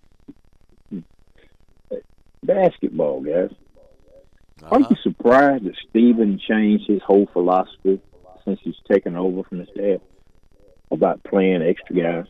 Basketball, guys. Uh-huh. Aren't you surprised that Steven changed his whole philosophy since he's taken over from his dad about playing extra guys?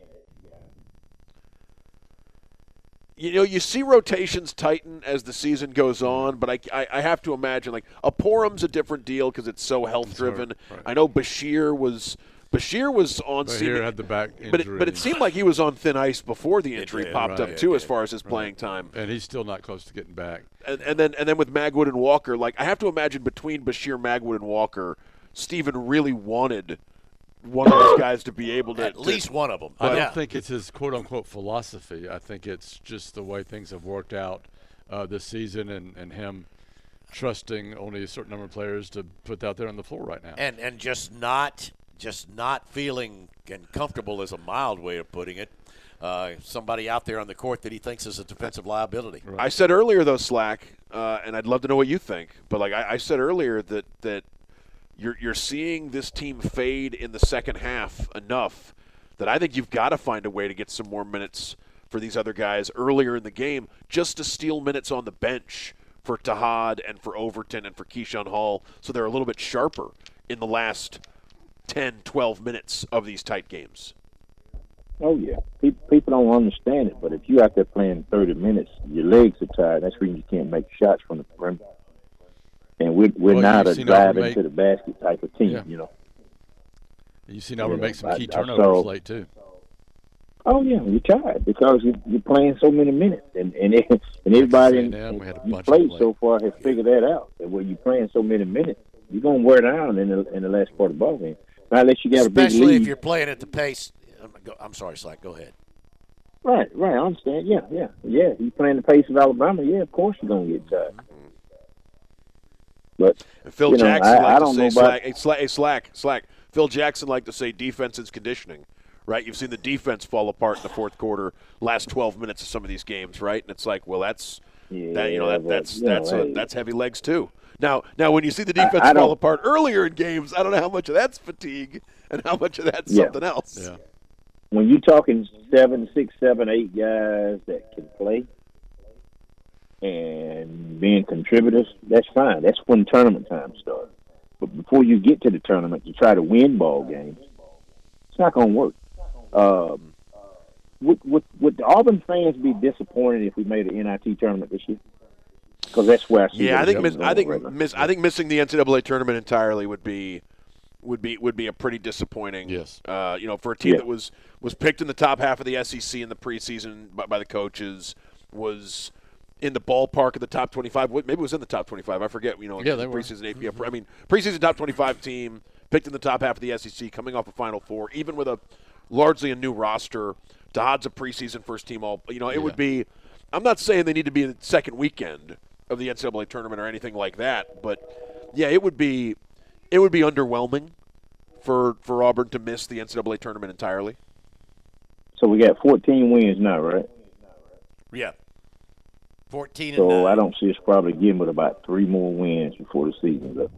You know, you see rotations tighten as the season goes on, but I, I, I have to imagine like a Porum's a different deal because it's so health driven. right. I know Bashir was Bashir was on But seeming- here had the back injury. but it, but it seemed like he was on thin ice before the injury did, popped right. up too, It as did. far as his playing time. and he's still not close to getting back. And, and then and then with Magwood and Walker, like I have to imagine between Bashir, Magwood, and Walker, Steven really wanted one of those guys to be able to At to- least one of them. I don't yeah. think it's his quote unquote philosophy. I think it's just the way things have worked out uh, this season, and, and him trusting only a certain number of players to put out there on the floor right now. and and just not just not feeling and comfortable is a mild way of putting it. Uh, somebody out there on the court that he thinks is a defensive liability. I said earlier though, Slack, uh, and I'd love to know what you think. But like I, I said earlier that that you're you're seeing this team fade in the second half enough that I think you've got to find a way to get some more minutes for these other guys earlier in the game, just to steal minutes on the bench for Tahad and for Overton and for Keyshawn Hall, so they're a little bit sharper in the last ten, twelve minutes of these tight games. Oh, yeah. People, people don't understand it, but if you're out there playing thirty minutes, your legs are tired. That's when you can't make shots from the perimeter. And we're, we're Well, not you've a seen drive Auburn into make- the basket type of team, Yeah. you know. You've seen Auburn you know, make some I- key I turnovers saw- late too. Oh, yeah, you're tired because you, you're playing so many minutes. And and, it, and everybody in, Texas A and M, we had a you bunch of played them so late. far has figured that out. That when you're playing so many minutes, you're going to wear down in the, in the last part of the ball game. Not unless you got a big Especially lead. if you're playing at the pace. I'm, go- I'm sorry, Slack. Go ahead. Right, right. I understand. Yeah, yeah, yeah. You playing the pace of Alabama? Yeah, of course you're gonna get tired. But And Phil you know, Jackson I- liked I to don't say know about- slack, hey, slack, hey, slack, slack. Phil Jackson liked to say defense is conditioning, right? You've seen the defense fall apart in the fourth quarter, last twelve minutes of some of these games, right? And it's like, well, that's yeah, that you know that, but, that's you know, that's hey, a, that's heavy legs too. Now, now when you see the defense I fall don't- apart earlier in games, I don't know how much of that's fatigue and how much of that's Yeah. something else. Yeah. when you're talking seven, six, seven, eight guys that can play and being contributors, that's fine. That's when tournament time starts. But before you get to the tournament to try to win ball games, it's not going to work. Um, would, would, would the Auburn fans be disappointed if we made an N I T tournament this year? Because that's where I see. Yeah, I think miss, I think right miss, I think missing the N C double A tournament entirely would be would be would be a pretty disappointing. Yes. Uh, you know, for a team Yeah. that was was picked in the top half of the S E C in the preseason by, by the coaches, was in the ballpark of the top twenty-five. Maybe it was in the top twenty-five. I forget. You know, Yeah, in they the were. preseason A P F. I mean, preseason top twenty-five team picked in the top half of the S E C, coming off a Final Four, even with a largely a new roster. Todd's a preseason first team all. You know, it Yeah. would be. I'm not saying they need to be in the second weekend of the N C double A tournament or anything like that, but yeah, it would be it would be underwhelming for for Auburn to miss the N C double A tournament entirely. So we got fourteen wins now, right? Yeah. fourteen and So nine. I don't see us probably getting with about three more wins before the season's up.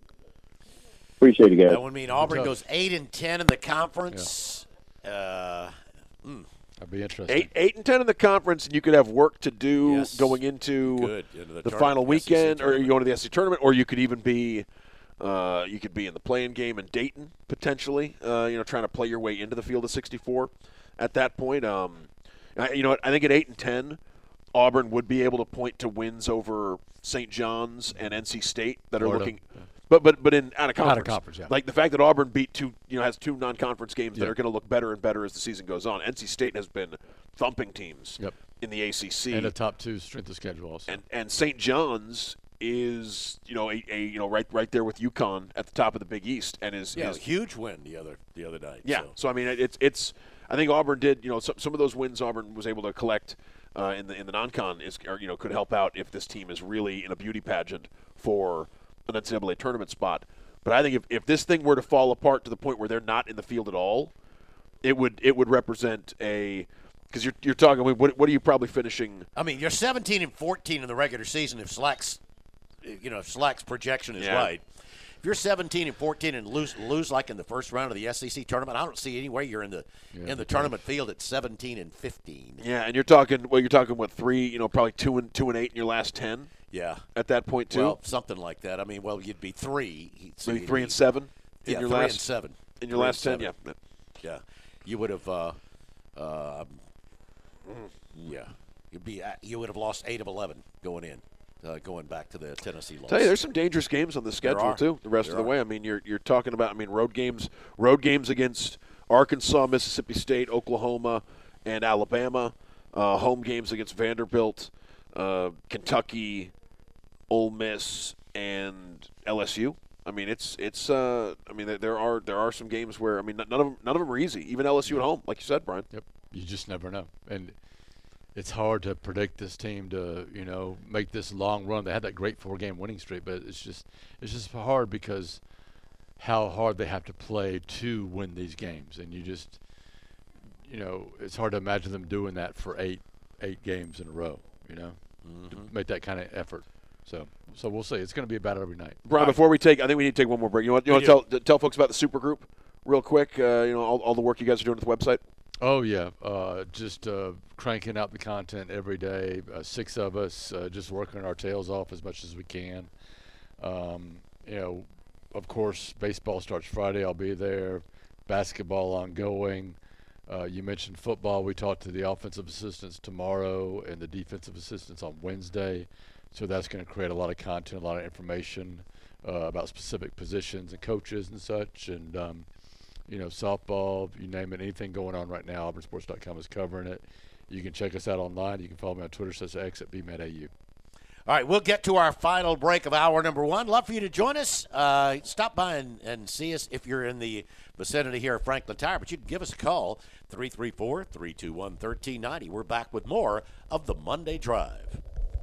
Appreciate it, guys. That would mean Auburn tough. goes eight and ten in the conference. Uh, That'd be interesting. Eight eight and ten in the conference, and you could have work to do Yes. going into Good. Into the the tournament, final the S E C weekend, or you tournament. go into the S E C tournament, or you could even be uh, you could be in the playing game in Dayton potentially. Uh, you know, trying to play your way into the field of sixty-four at that point. Um, I, you know, what, I think at eight and ten, Auburn would be able to point to wins over Saint John's and N C State that are Florida. looking. But but but in out of conference, Out of conference, yeah. like the fact that Auburn beat two, you know, has two non-conference games that Yeah. are going to look better and better as the season goes on. N C State has been thumping teams Yep. in the A C C, And a top two strength of schedule also. and and Saint John's is you know a, a you know right right there with UConn at the top of the Big East, and is, yeah, is a huge win the other the other night. yeah. So. So I mean, it's it's. I think Auburn did. You know, some some of those wins Auburn was able to collect uh, in the in the non-con is or, you know could help out if this team is really in a beauty pageant for an N C double A tournament spot. But I think if, if this thing were to fall apart to the point where they're not in the field at all, it would it would represent a because you're you're talking. I mean, what what are you probably finishing? I mean, you're seventeen and fourteen in the regular season if Slack's, you know, if Slack's projection is Yeah. right. If you're seventeen and fourteen and lose lose like in the first round of the S E C tournament, I don't see any way you're in the Yeah, in the tournament field at seventeen and fifteen. Yeah, and you're talking. Well, you're talking what three? You know, probably two and two and eight in your last ten Yeah. at that point too. Well, something like that. I mean, well, you'd be three. So Maybe you'd three be- and seven in Yeah, your three last and seven. in your Three last and ten. seven. Yeah. Yeah, you would have. Uh, uh, yeah, you'd be. At, you would have lost eight of eleven going in, uh, going back to the Tennessee loss. Tell you, there's some dangerous games on the schedule are. too. The rest There of the are. way. I mean, you're you're talking about. I mean, road games, road games against Arkansas, Mississippi State, Oklahoma, and Alabama. Uh, home games against Vanderbilt, uh, Kentucky, Ole Miss, and L S U. I mean, it's it's. Uh, I mean, there- there are there are some games where I mean, none of them none of them are easy. Even L S U at home, like you said, Brian. Yep. You just never know. And it's hard to predict this team to, you know, make this long run. They had that great four-game winning streak, but it's just it's just hard because how hard they have to play to win these games. And you just, you know, it's hard to imagine them doing that for eight eight games in a row, you know, to make that kind of effort. So so we'll see. It's going to be about every night. Brian, before we take, I think we need to take one more break. You want you want We to tell tell folks about the super group real quick? Uh, you know, all, all the work you guys are doing at the website. Oh yeah, uh, just uh, cranking out the content every day. Uh, six of us, uh, just working our tails off as much as we can. Um, you know, of course, baseball starts Friday. I'll be there. Basketball ongoing. Uh, you mentioned football. We talked to the offensive assistants tomorrow and the defensive assistants on Wednesday. So that's going to create a lot of content, a lot of information uh, about specific positions and coaches and such. And um, you know, softball, you name it, anything going on right now, Auburn Sports dot com is covering it. You can check us out online. You can follow me on Twitter, says X at B M E D A U. All right, we'll get to our final break of hour number one. Love for you to join us. Uh, stop by and, and see us if you're in the vicinity here at Franklin Tire, but you can give us a call, three three four, three two one, one three nine zero. We're back with more of the Monday Drive.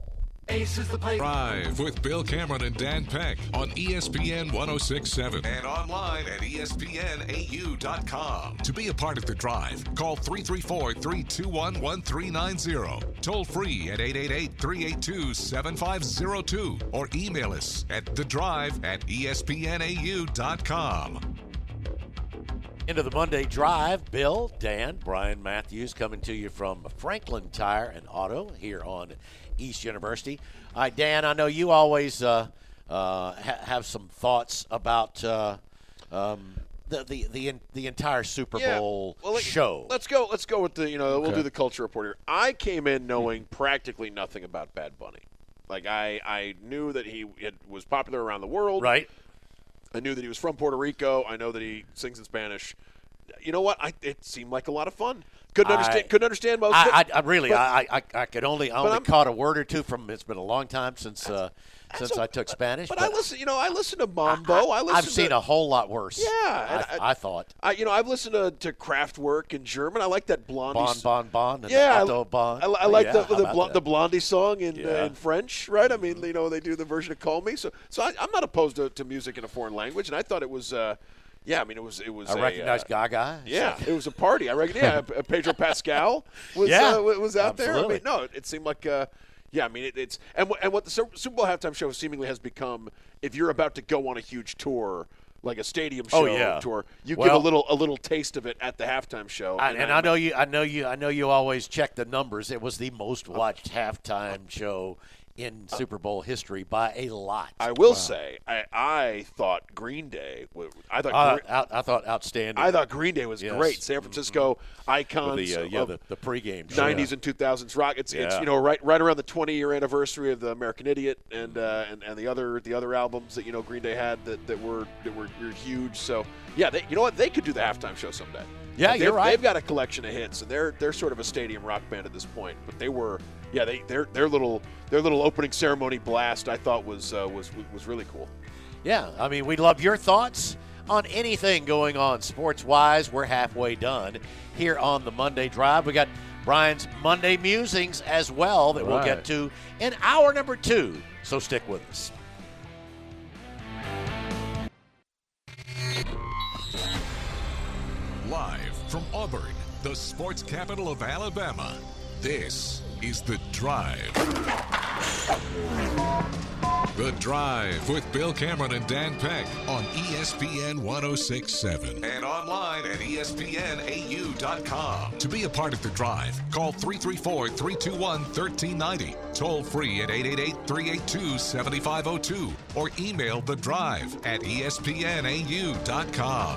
Drive with Bill Cameron and Dan Peck on E S P N one oh six point seven and online at E S P N A U dot com. To be a part of the drive, call three three four, three two one, one three nine zero. Toll free at eight eight eight, three eight two, seven five zero two or email us at the drive at E S P N A U dot com. Into the Monday Drive, Bill, Dan, Brian Matthews coming to you from Franklin Tire and Auto here on East University. All right, Dan, I know you always uh, uh, ha- have some thoughts about uh, um, the the the, the entire Super Yeah. Bowl Well, let- show. Let's go. Let's go with the. You know, we'll Okay. do the culture report here. I came in knowing practically nothing about Bad Bunny. Like I, I knew that he had, was popular around the world. Right? I knew that he was from Puerto Rico. I know that he sings in Spanish. You know what? I, it seemed like a lot of fun. Couldn't I- understand. Couldn't understand most. I, of it, I, I really, but- I, I, I could only, I only I'm- caught a word or two from. It's been a long time since uh, since So- I took Spanish. But, I listen. You know, I listen to Mambo. I, listen I've seen to, a whole lot worse. Yeah, and I, I- I thought I, you know, I've listened to, to Kraftwerk in German. I like that Blondie. Bon s- Bon Bon and Yeah, I- Autobahn. I, I like Yeah, the how the, about Blo- that? the Blondie song in uh, Yeah. in French, right? I mean, you know, they do the version of "Call Me," so so I, I'm not opposed to, to music in a foreign language, and I thought it was, uh, yeah, I mean, it was it was. I a, recognize uh, Gaga. Yeah, it was a party. I reckon. Yeah, P- Pedro Pascal was Yeah, uh, w- was out there. I absolutely. mean, no, it, it seemed like. Uh, yeah, I mean, it, it's and w- and what the Sur- Super Bowl halftime show seemingly has become. If you're about to go on a huge tour, like a stadium show Oh, yeah. tour, you give Well- a little a little taste of it at the halftime show. I, and I know you. I know you. I know you always check the numbers. It was the most watched halftime show in Super Bowl history by a lot. I will say, I, I thought Green Day. w- I thought Uh, Gre- out, I thought outstanding. I thought Green Day was Yes. great. San Francisco icons with the, uh, yeah, of the, the pregame show. nineties and two thousands rock. It's, it's Yeah. you know right right around the twenty year anniversary of the American Idiot and uh, and and the other the other albums that you know Green Day had that, that were that were, were huge. So yeah, they, you know what, they could do the halftime show someday. Yeah, They've- you're right. They've got a collection of hits, and they're they're sort of a stadium rock band at this point. But they were yeah they their their little their little opening ceremony blast I thought was uh, was was really cool. Yeah, I mean, we'd love your thoughts on anything going on sports-wise. We're halfway done here on the Monday Drive. We got Brian's Monday Musings as well that we'll Right. get to in hour number two, so stick with us. Live from Auburn, the sports capital of Alabama, this is The Drive. The Drive with Bill Cameron and Dan Peck on E S P N one oh six point seven and online at E S P N A U dot com. To be a part of The Drive, call three three four, three two one, one three nine zero, toll free at eight eight eight, three eight two, seven five zero two, or email The Drive at E S P N A U dot com.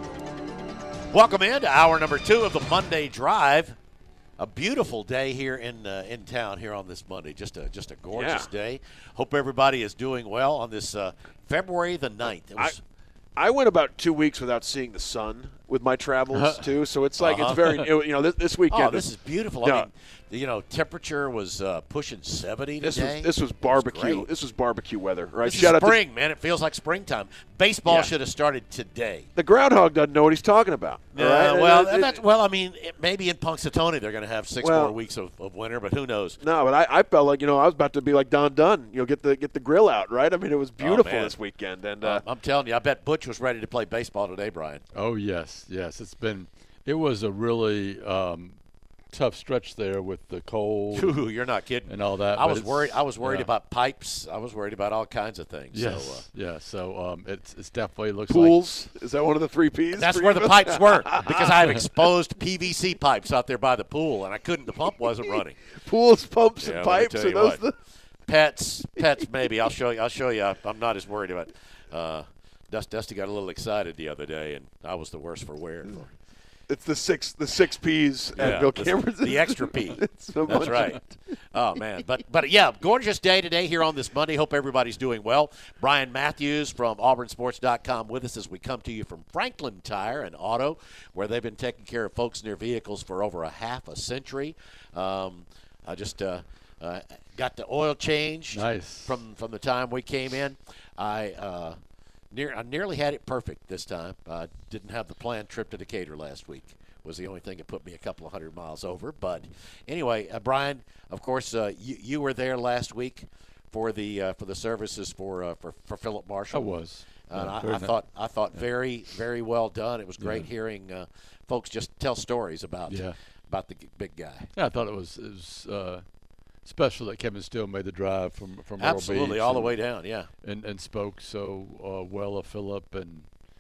Welcome in to hour number two of the Monday Drive. A beautiful day here in uh, in town here on this Monday. Just a just a gorgeous Yeah. day. Hope everybody is doing well on this uh, February the ninth. It was, I went about two weeks without seeing the sun with my travels too, so it's like Uh-huh. it's very you know this, this weekend. oh, this is beautiful. No. I mean, you know, temperature was uh, pushing seventy This today. was this was It barbecue. great. This was barbecue weather, right? This Shout is out to spring, man. It feels like springtime. Baseball Yeah. should have started today. the groundhog. Doesn't know what he's talking about. all Yeah, right? well, It- it- that's, well, I mean, it, maybe in Punxsutawney they're going to have six Well- more weeks of, of winter, but who knows? No, but I, I felt like you know I was about to be like Don Dunn. You know, get the get the grill out, right? I mean, it was beautiful man. this weekend, and Uh, uh, I'm telling you, I bet Butch was ready to play baseball today, Brian. Oh yes, yes. It's been. It was a really um, tough stretch there with the cold Ooh, you're not kidding. and all that. I but was it's- worried. I was worried yeah. about pipes. I was worried about all kinds of things. Yes, So, uh, yeah. So um, it's it's definitely looks pools. Is that one of the three P's? that's for where you? the pipes were because I have exposed P V C pipes out there by the pool, and I couldn't. The pump wasn't running. Pools, pumps, Yeah, and let me pipes. tell Are you those what. the? Pets, pets, maybe. I'll show you. I'll show you. I'm not as worried about. Uh, Dust, Dusty got a little excited the other day, and I was the worse for wear. It's the six the six P's Yeah, at Bill the- Cameron's. the extra P. It's so That's much- right. Oh man, but but yeah, gorgeous day today here on this Monday. Hope everybody's doing well. Brian Matthews from Auburn Sports dot com with us as we come to you from Franklin Tire and Auto, where they've been taking care of folks in their vehicles for over a half a century. Um, I just uh, uh, got the oil changed Nice. from from the time we came in. I. Uh, Near, I nearly had it perfect this time. I didn't have the planned trip to Decatur last week. Was the only thing that put me a couple of hundred miles over. But anyway, uh, Brian, of course, uh, you you were there last week for the uh, for the services for uh, for for Philip I Marshall. was. And Yeah, I, very I ni- thought I thought very very well done. It was great Yeah. hearing uh, folks just tell stories about Yeah. about the g- big guy. Yeah, I thought it was it was uh, special that Kevin Steele made the drive from from Myrtle Absolutely, Beach all the and- way down. Yeah. and and spoke so uh, well of Philip and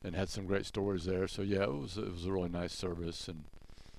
and had some great stories there. So yeah, it was it was a really nice service, and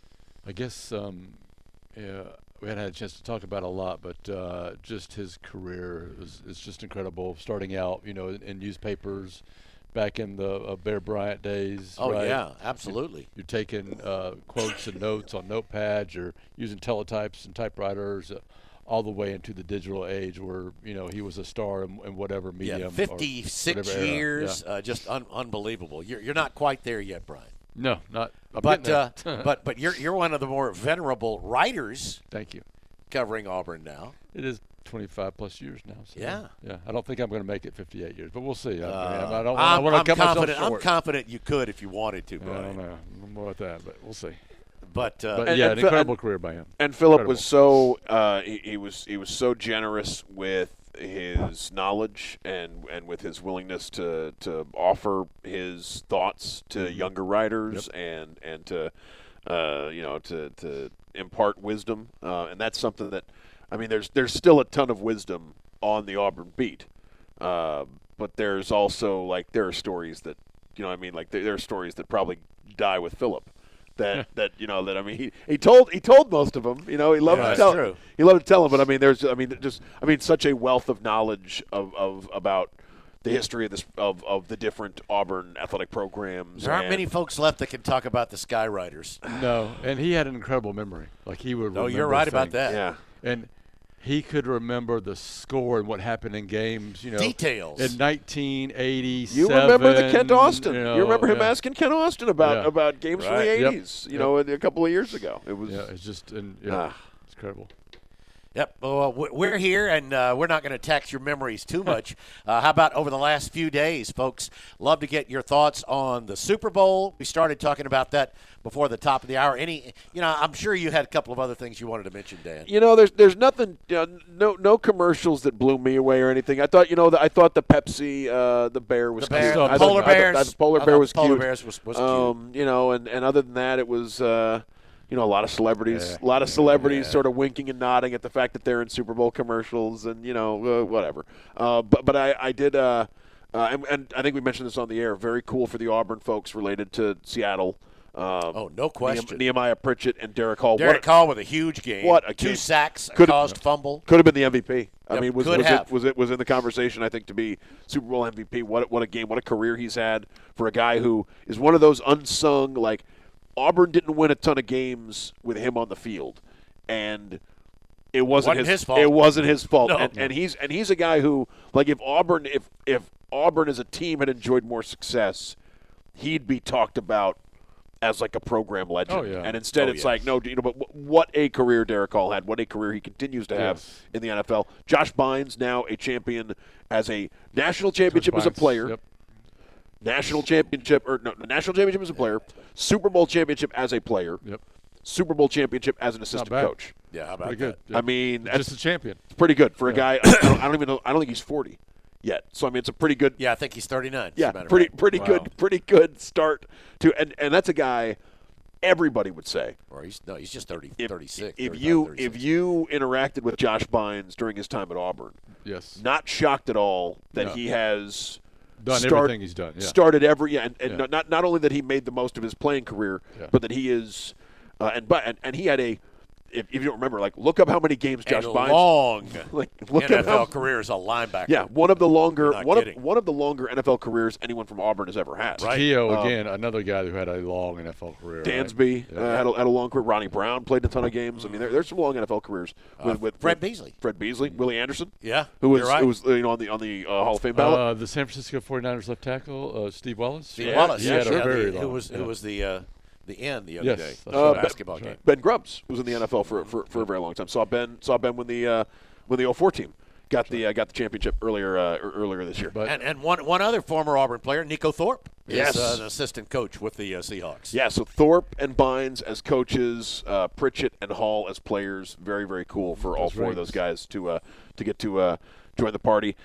I guess um, yeah, we hadn't had a chance to talk about it a lot, but uh, just his career is is just incredible. Starting out, you know, in, in newspapers back in the uh, Bear Bryant days. Oh right? yeah, absolutely. You're, you're taking uh, quotes and notes on notepads, you're using teletypes and typewriters. Uh, all the way into the digital age where, you know, he was a star in, in whatever medium. Yeah, fifty-six years, yeah. uh, just un- unbelievable. You're, you're not quite there yet, Brian. No, not. I'm but uh, but but you're you're one of the more venerable writers. Thank you. Covering Auburn now. It is twenty-five plus years now. So yeah, yeah. I don't think I'm going to make it fifty-eight years, but we'll see. Uh, I, mean, I don't I'm, want to cut confident, myself short. I'm confident you could if you wanted to, Brian. I don't know more about that, but we'll see. But, uh, but and, yeah, and an Phil, incredible and, career by him. And Philip incredible. was so uh, he, he was he was so generous with his knowledge and and with his willingness to, to offer his thoughts to mm-hmm. younger writers yep. and and to uh, you know to, to impart wisdom uh, and that's something that I mean there's there's still a ton of wisdom on the Auburn beat, uh, but there's also like there are stories that you know I mean like there, there are stories that probably die with Philip. That, that you know that I mean he, he told he told most of them you know he loved yeah, to tell true. he loved to tell them but I mean there's I mean just I mean such a wealth of knowledge of, of about the history of this of, of the different Auburn athletic programs. There aren't and, many folks left that can talk about the Skywriters. No, and he had an incredible memory. Like he would. No, you're right things. about that. Yeah, and he could remember the score and what happened in games. You know, details in nineteen eighty-seven. you remember the Kent Austin? You, know, you remember him yeah. asking Kent Austin about Yeah. about games Right. from the Yep. eighties. You Yep. know, a couple of years ago. It was Yeah, it's just and, yeah, Ah. it's incredible. Yep. Well, we're here, and uh, we're not going to tax your memories too much. Uh, how about over the last few days, folks? Love to get your thoughts on the Super Bowl. We started talking about that before the top of the hour. Any, you know, I'm sure you had a couple of other things you wanted to mention, Dan. You know, there's there's nothing, you know, no no commercials that blew me away or anything. I thought, you know, the, I thought the Pepsi, uh, the bear was The bear, cute. the I polar thought, I bears. thought, I thought polar I bear thought was polar cute. bears was, was cute. Um, you know, and, and other than that, it was, uh, you know, a lot of celebrities, Yeah. a lot of celebrities Yeah. sort of winking and nodding at the fact that they're in Super Bowl commercials, and you know, uh, whatever. Uh, but but I I did, uh, uh, and, and I think we mentioned this on the air. Very cool for the Auburn folks related to Seattle. Um, Oh, no question. Nehemiah Pritchett and Derek Hall. Derek What a- Hall with a huge game. what a Two game. sacks, a Could've- caused fumble. Could have been the M V P. I Yep, mean, was, could was have. it was it was in the conversation? I think to be Super Bowl M V P. What what a game! What a career he's had for a guy who is one of those unsung. Like Auburn didn't win a ton of games with him on the field, and it wasn't, Wasn't his fault. It wasn't his fault. No. and, and he's and he's a guy who like if Auburn if if Auburn as a team had enjoyed more success, he'd be talked about as like a program legend. Oh, yeah. And instead Oh, it's yeah. like, no, you know, but wh- what a career Derek Hall had. What a career he continues to have Yes. in the N F L. Josh Bynes now a champion as a national championship as a Bynes, player. Yep. National championship or no, national championship as a player. Super Bowl championship as a player. Yep. Super Bowl championship as an assistant bad. coach. Yeah, how about Pretty good. that? Yep. I mean, that's Just a champion. pretty good for a guy. I don't, I don't even know. I don't think he's forty yet. So I mean, it's a pretty good. Yeah, I think he's thirty-nine. as a Yeah, matter of pretty fact. pretty Wow. good, pretty good start to, and and that's a guy everybody would say. Or he's no, he's just thirty, If, thirty-six. if thirty-five, you thirty-six. if you interacted with Josh Bynes during his time at Auburn, Yes. not shocked at all that No. he has Done start- everything he's done. Yeah. started every yeah, and, and Yeah. Not, not not only that he made the most of his playing career, Yeah. but that he is, uh, and but and, and he had a. If, if you don't remember, like look up how many games Josh and Bynes long like look N F up L how, career as a linebacker. yeah one of the longer You're not one of kidding. one of the longer N F L careers anyone from Auburn has ever had. Right. Keo, Um, again, another guy who had a long N F L career. Dansby right? uh, had, a, had a long career. Ronnie Brown played a ton of games. I mean, there, there's some long N F L careers with, Uh, with Fred with Beasley. Fred Beasley, Willie Anderson, Yeah, who was you're right. who was you know on the on the uh, Hall of Fame ballot. Uh, the San Francisco forty-niners left tackle, uh, Steve Wallace. Steve Yeah, Wallace. He had yeah, a very the, long. who was yeah. who was the uh, the end the other Yes, day. that's Uh, right. basketball That's game. right. Ben Grubbs was in the N F L for for, for a very long time. Saw Ben saw Ben when the uh, when the oh four team got the uh, got the championship earlier uh, ear- earlier this year. But And and one one other former Auburn player, Nico Thorpe, Yes. is uh, an assistant coach with the uh, Seahawks. Yeah, so Thorpe and Bynes as coaches, uh, Pritchett and Hall as players. Very, very cool for all Those four of rings. those guys to uh, to get to uh, join the party.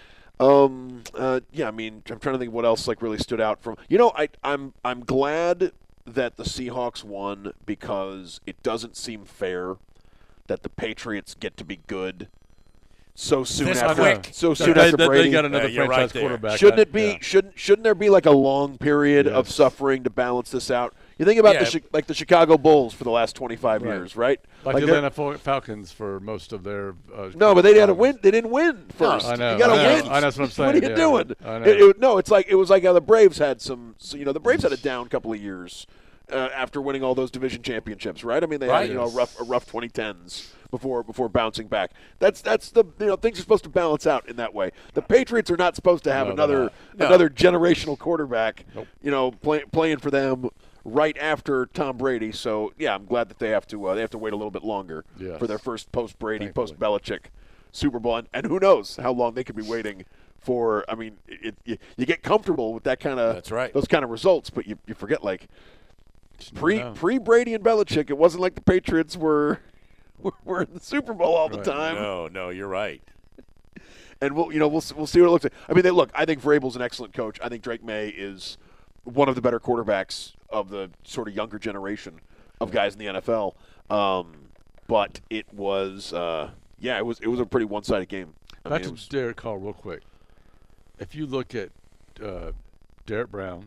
Um, uh, yeah, I mean, I'm trying to think what else like really stood out from. You know, I, I'm I'm glad that the Seahawks won because it doesn't seem fair that the Patriots get to be good so soon This after quick. so soon they, after they, Brady. they got another Yeah, you're franchise right there. quarterback. Shouldn't I- it be? yeah. Shouldn't shouldn't there be like a long period of Yes. suffering to balance this out? You think about Yeah. the Chi- like the Chicago Bulls for the last twenty-five Right. years, right? Like, Like the they're- Atlanta Fal- Falcons for most of their. Uh, No, but they had to times. win. They didn't win first. I know. You got to I know. win. I know, that's what I'm saying. What are you Yeah, doing? I know. It- it- no, it's like it was like how the Braves had some. So, you know, the Braves had a down couple of years uh, after winning all those division championships, right? I mean, they Right. had you know a Yes. rough a rough twenty tens before before bouncing back. That's that's the you know things are supposed to balance out in that way. The Patriots are not supposed to have No, they're another not. No. another generational quarterback. Nope. You know, play, playing for them. Right after Tom Brady, so yeah, I'm glad that they have to uh, they have to wait a little bit longer Yes. for their first post Brady, Thankfully. post Belichick Super Bowl, and, and who knows how long they could be waiting for. I mean, it, you, you get comfortable with that kind of That's right. those kind of results, but you, you forget like pre know. pre Brady and Belichick, it wasn't like the Patriots were were, were in the Super Bowl all the Right. time. No, no, you're right. And we'll you know we'll we'll see what it looks like. I mean, they look. I think Vrabel's an excellent coach. I think Drake May is one of the better quarterbacks of the sort of younger generation of guys in the N F L. Um, but it was, uh, yeah, it was it was a pretty one-sided game. I Back mean, it to was- Derek Carr real quick. If you look at uh, Derek Brown,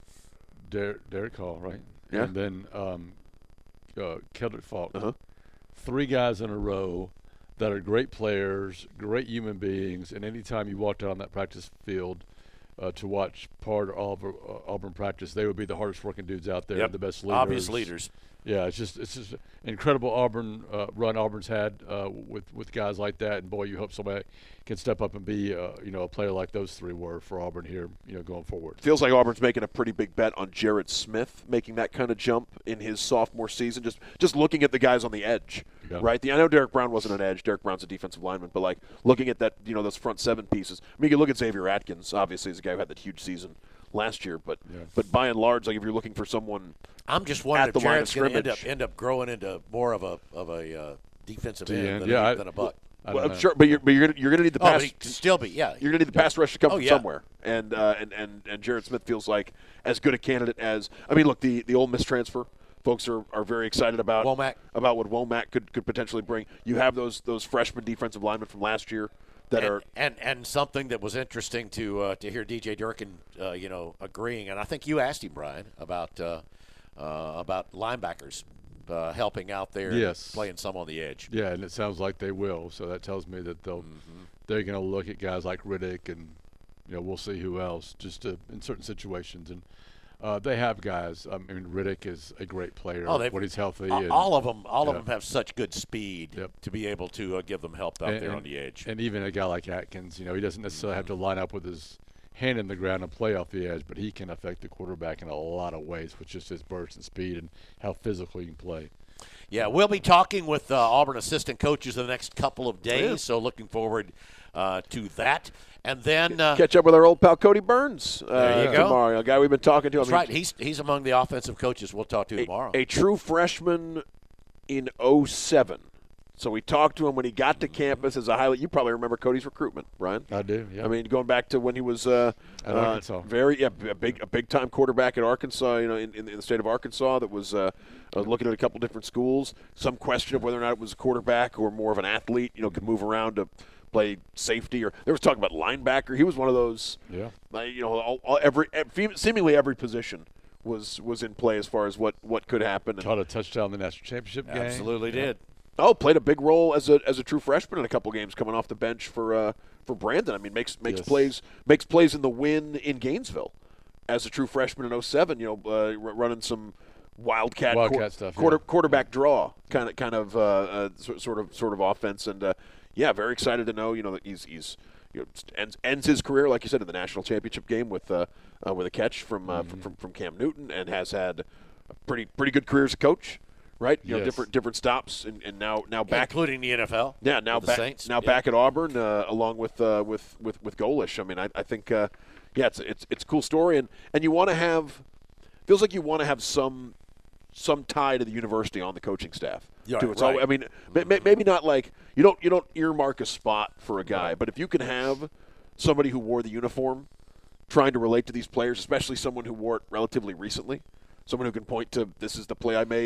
Der- Derek Carr, right? Yeah. And then um, uh, Kendrick Faulkner. Uh-huh. Three guys in a row that are great players, great human beings, and anytime you walked out on that practice field uh, to watch part of Auburn, uh, Auburn practice, they would be the hardest working dudes out there, Yep. the best leaders. Obvious leaders. Yeah, it's just it's just an incredible Auburn uh, run Auburn's had uh, with with guys like that, and boy, you hope somebody can step up and be uh, you know a player like those three were for Auburn here, you know, going forward. feels like Auburn's making a pretty big bet on Jarrett Smith making that kind of jump in his sophomore season. Just just looking at the guys on the edge, Yeah. right? The, I know Derek Brown wasn't an edge. Derek Brown's a defensive lineman, but like looking at that, you know, those front seven pieces. I mean, you can look at Xavier Atkins. Obviously, he's a guy who had that huge season last year, but Yeah. but by and large, like if you're looking for someone, I'm just wondering At the if line Jarrett's of going to end up scrimmage. end up growing into more of a of a uh, defensive D end end, than, yeah, a, I- than a buck. I well, don't I'm know. sure, but you're but you're gonna you're gonna need the Oh, but pass. he can still be, yeah. You're gonna need the pass rush to come Oh, from yeah. somewhere, and uh, and and and Jarrett Smith feels like as good a candidate as. I mean, look, the the Ole Miss transfer. Folks are, are very excited about Womack. about what Womack could, could potentially bring. You have those those freshman defensive linemen from last year that and, are and and something that was interesting to uh, to hear D J Durkin, uh, you know, agreeing, and I think you asked him, Brian, about uh, uh, about linebackers uh, helping out there, Yes. playing some on the edge. Yeah, and it sounds like they will. So that tells me that they'll Mm-hmm. they're going to look at guys like Riddick, and you know we'll see who else just to, in certain situations. And uh, they have guys. I mean, Riddick is a great player Oh, they've- when he's healthy. A- and, all of them, all of yeah. them have such good speed Yep. to be able to uh, give them help out and, there and- on the edge. And even a guy like Atkins, you know, he doesn't necessarily have to line up with his hand in the ground and play off the edge, but he can affect the quarterback in a lot of ways with just his burst and speed and how physical he can play. Yeah, we'll be talking with uh, Auburn assistant coaches in the next couple of days, Yeah. so looking forward uh, to that. And then uh, catch up with our old pal Cody Burns uh, There you go. tomorrow. A guy we've been talking to. that's I mean, right. He's he's among the offensive coaches we'll talk to a, tomorrow. a true freshman in oh seven. So we talked to him when he got to campus as a highlight. You probably remember Cody's recruitment, Brian. I do, yeah. I mean, going back to when he was uh, At uh, Arkansas. very yeah, a big a big time quarterback at Arkansas. You know, in, in, in the state of Arkansas, that was uh, uh, looking at a couple different schools. Some question of whether or not it was a quarterback or more of an athlete. You know, could move around to play safety, or there was talk about linebacker. He was one of those. Yeah. Uh, you know, all, all, every seemingly every position was was in play as far as what, what could happen. And, Caught a touchdown in the national championship game. Absolutely did. Oh, played a big role as a as a true freshman in a couple games, coming off the bench for uh, for Brandon. I mean, makes makes Yes. plays makes plays in the win in Gainesville as a true freshman in oh seven. You know, uh, r- running some wildcat, Wildcat stuff, quarter, yeah. quarterback draw kind of kind of uh, uh, so- sort of sort of offense. And uh, yeah, very excited to know you know that he's he's you know, ends ends his career like you said in the national championship game with uh, uh, with a catch from, uh, Mm-hmm. from from from Cam Newton, and has had a pretty pretty good career as a coach. Right, you know, Yes. different different stops, and, and now now back including the N F L. yeah, now with the back Saints. now Yeah. back at Auburn, uh, along with uh, with with with Golish. I mean, I, I think uh, yeah, it's it's it's a cool story, and and you want to have feels like you want to have some some tie to the university on the coaching staff. Yeah, too. It's right. al- I mean, may, may- maybe not like you don't you don't earmark a spot for a guy, but if you can have somebody who wore the uniform trying to relate to these players, especially someone who wore it relatively recently, someone who can point to this is the play I made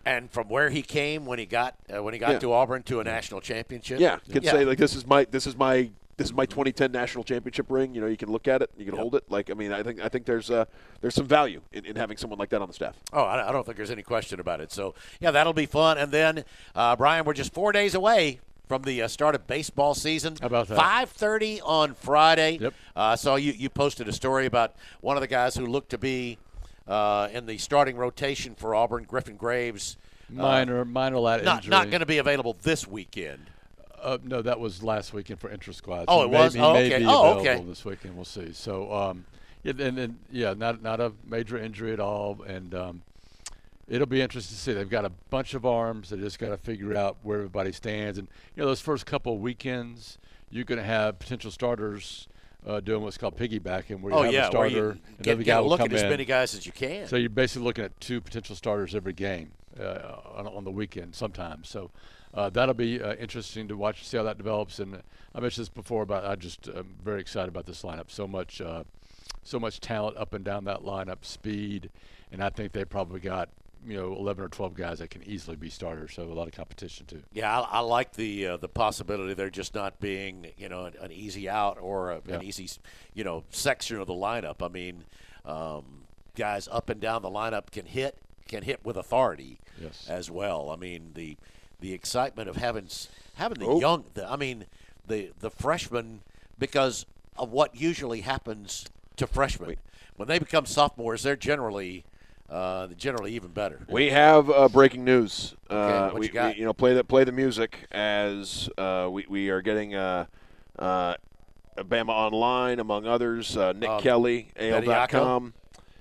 And from where he came when he got uh, when he got Yeah. to Auburn to a national championship. Yeah, can Yeah. say like this is my this is my this is my twenty ten national championship ring. You know, you can look at it, you can Yep. hold it. Like I mean, I think I think there's uh, there's some value in, in having someone like that on the staff. Oh, I I don't think there's any question about it. So, yeah, that'll be fun. And then, uh, Brian, we're just four days away from the uh, start of baseball season. How about that? five thirty on Friday. Yep. Uh, so you, you posted a story about one of the guys who looked to be uh, in the starting rotation for Auburn, Griffin Graves. uh, Minor, minor lat not injury. not going to be available this weekend. Uh, no, that was last weekend for intra-squad. Oh, So it he was? May, he Oh, may okay. be Oh, available okay. this weekend. We'll see. So, um, yeah, and, and yeah, not not a major injury at all, and um, it'll be interesting to see. They've got a bunch of arms. They just got to figure out where everybody stands. And you know, those first couple of weekends, you're going to have potential starters uh, doing what's called piggybacking, where you Oh, have yeah, a where starter, you and get, every get guy a will look come at as in. many guys as you can. So you're basically looking at two potential starters every game uh, on, on the weekend sometimes. So uh, that'll be uh, interesting to watch, see how that develops. And I mentioned this before, but I just am very excited about this lineup. So much, uh, so much talent up and down that lineup, speed, and I think they probably got you know eleven or twelve guys that can easily be starters. So a lot of competition too. Yeah, I, I like the uh, the possibility there just not being you know an, an easy out or a, Yeah. an easy you know section of the lineup. I mean, um, guys up and down the lineup can hit can hit with authority Yes. as well. I mean the the excitement of having s- having the Oh. young. The, I mean the the freshmen, because of what usually happens to freshmen when they become sophomores, they're generally uh, generally even better. We have uh, breaking news. Okay, uh, what we, you got? we you know play the play the music as uh, we we are getting uh, uh, Bama Online among others. Uh, Nick Um, Kelly, A L dot Bediako? com.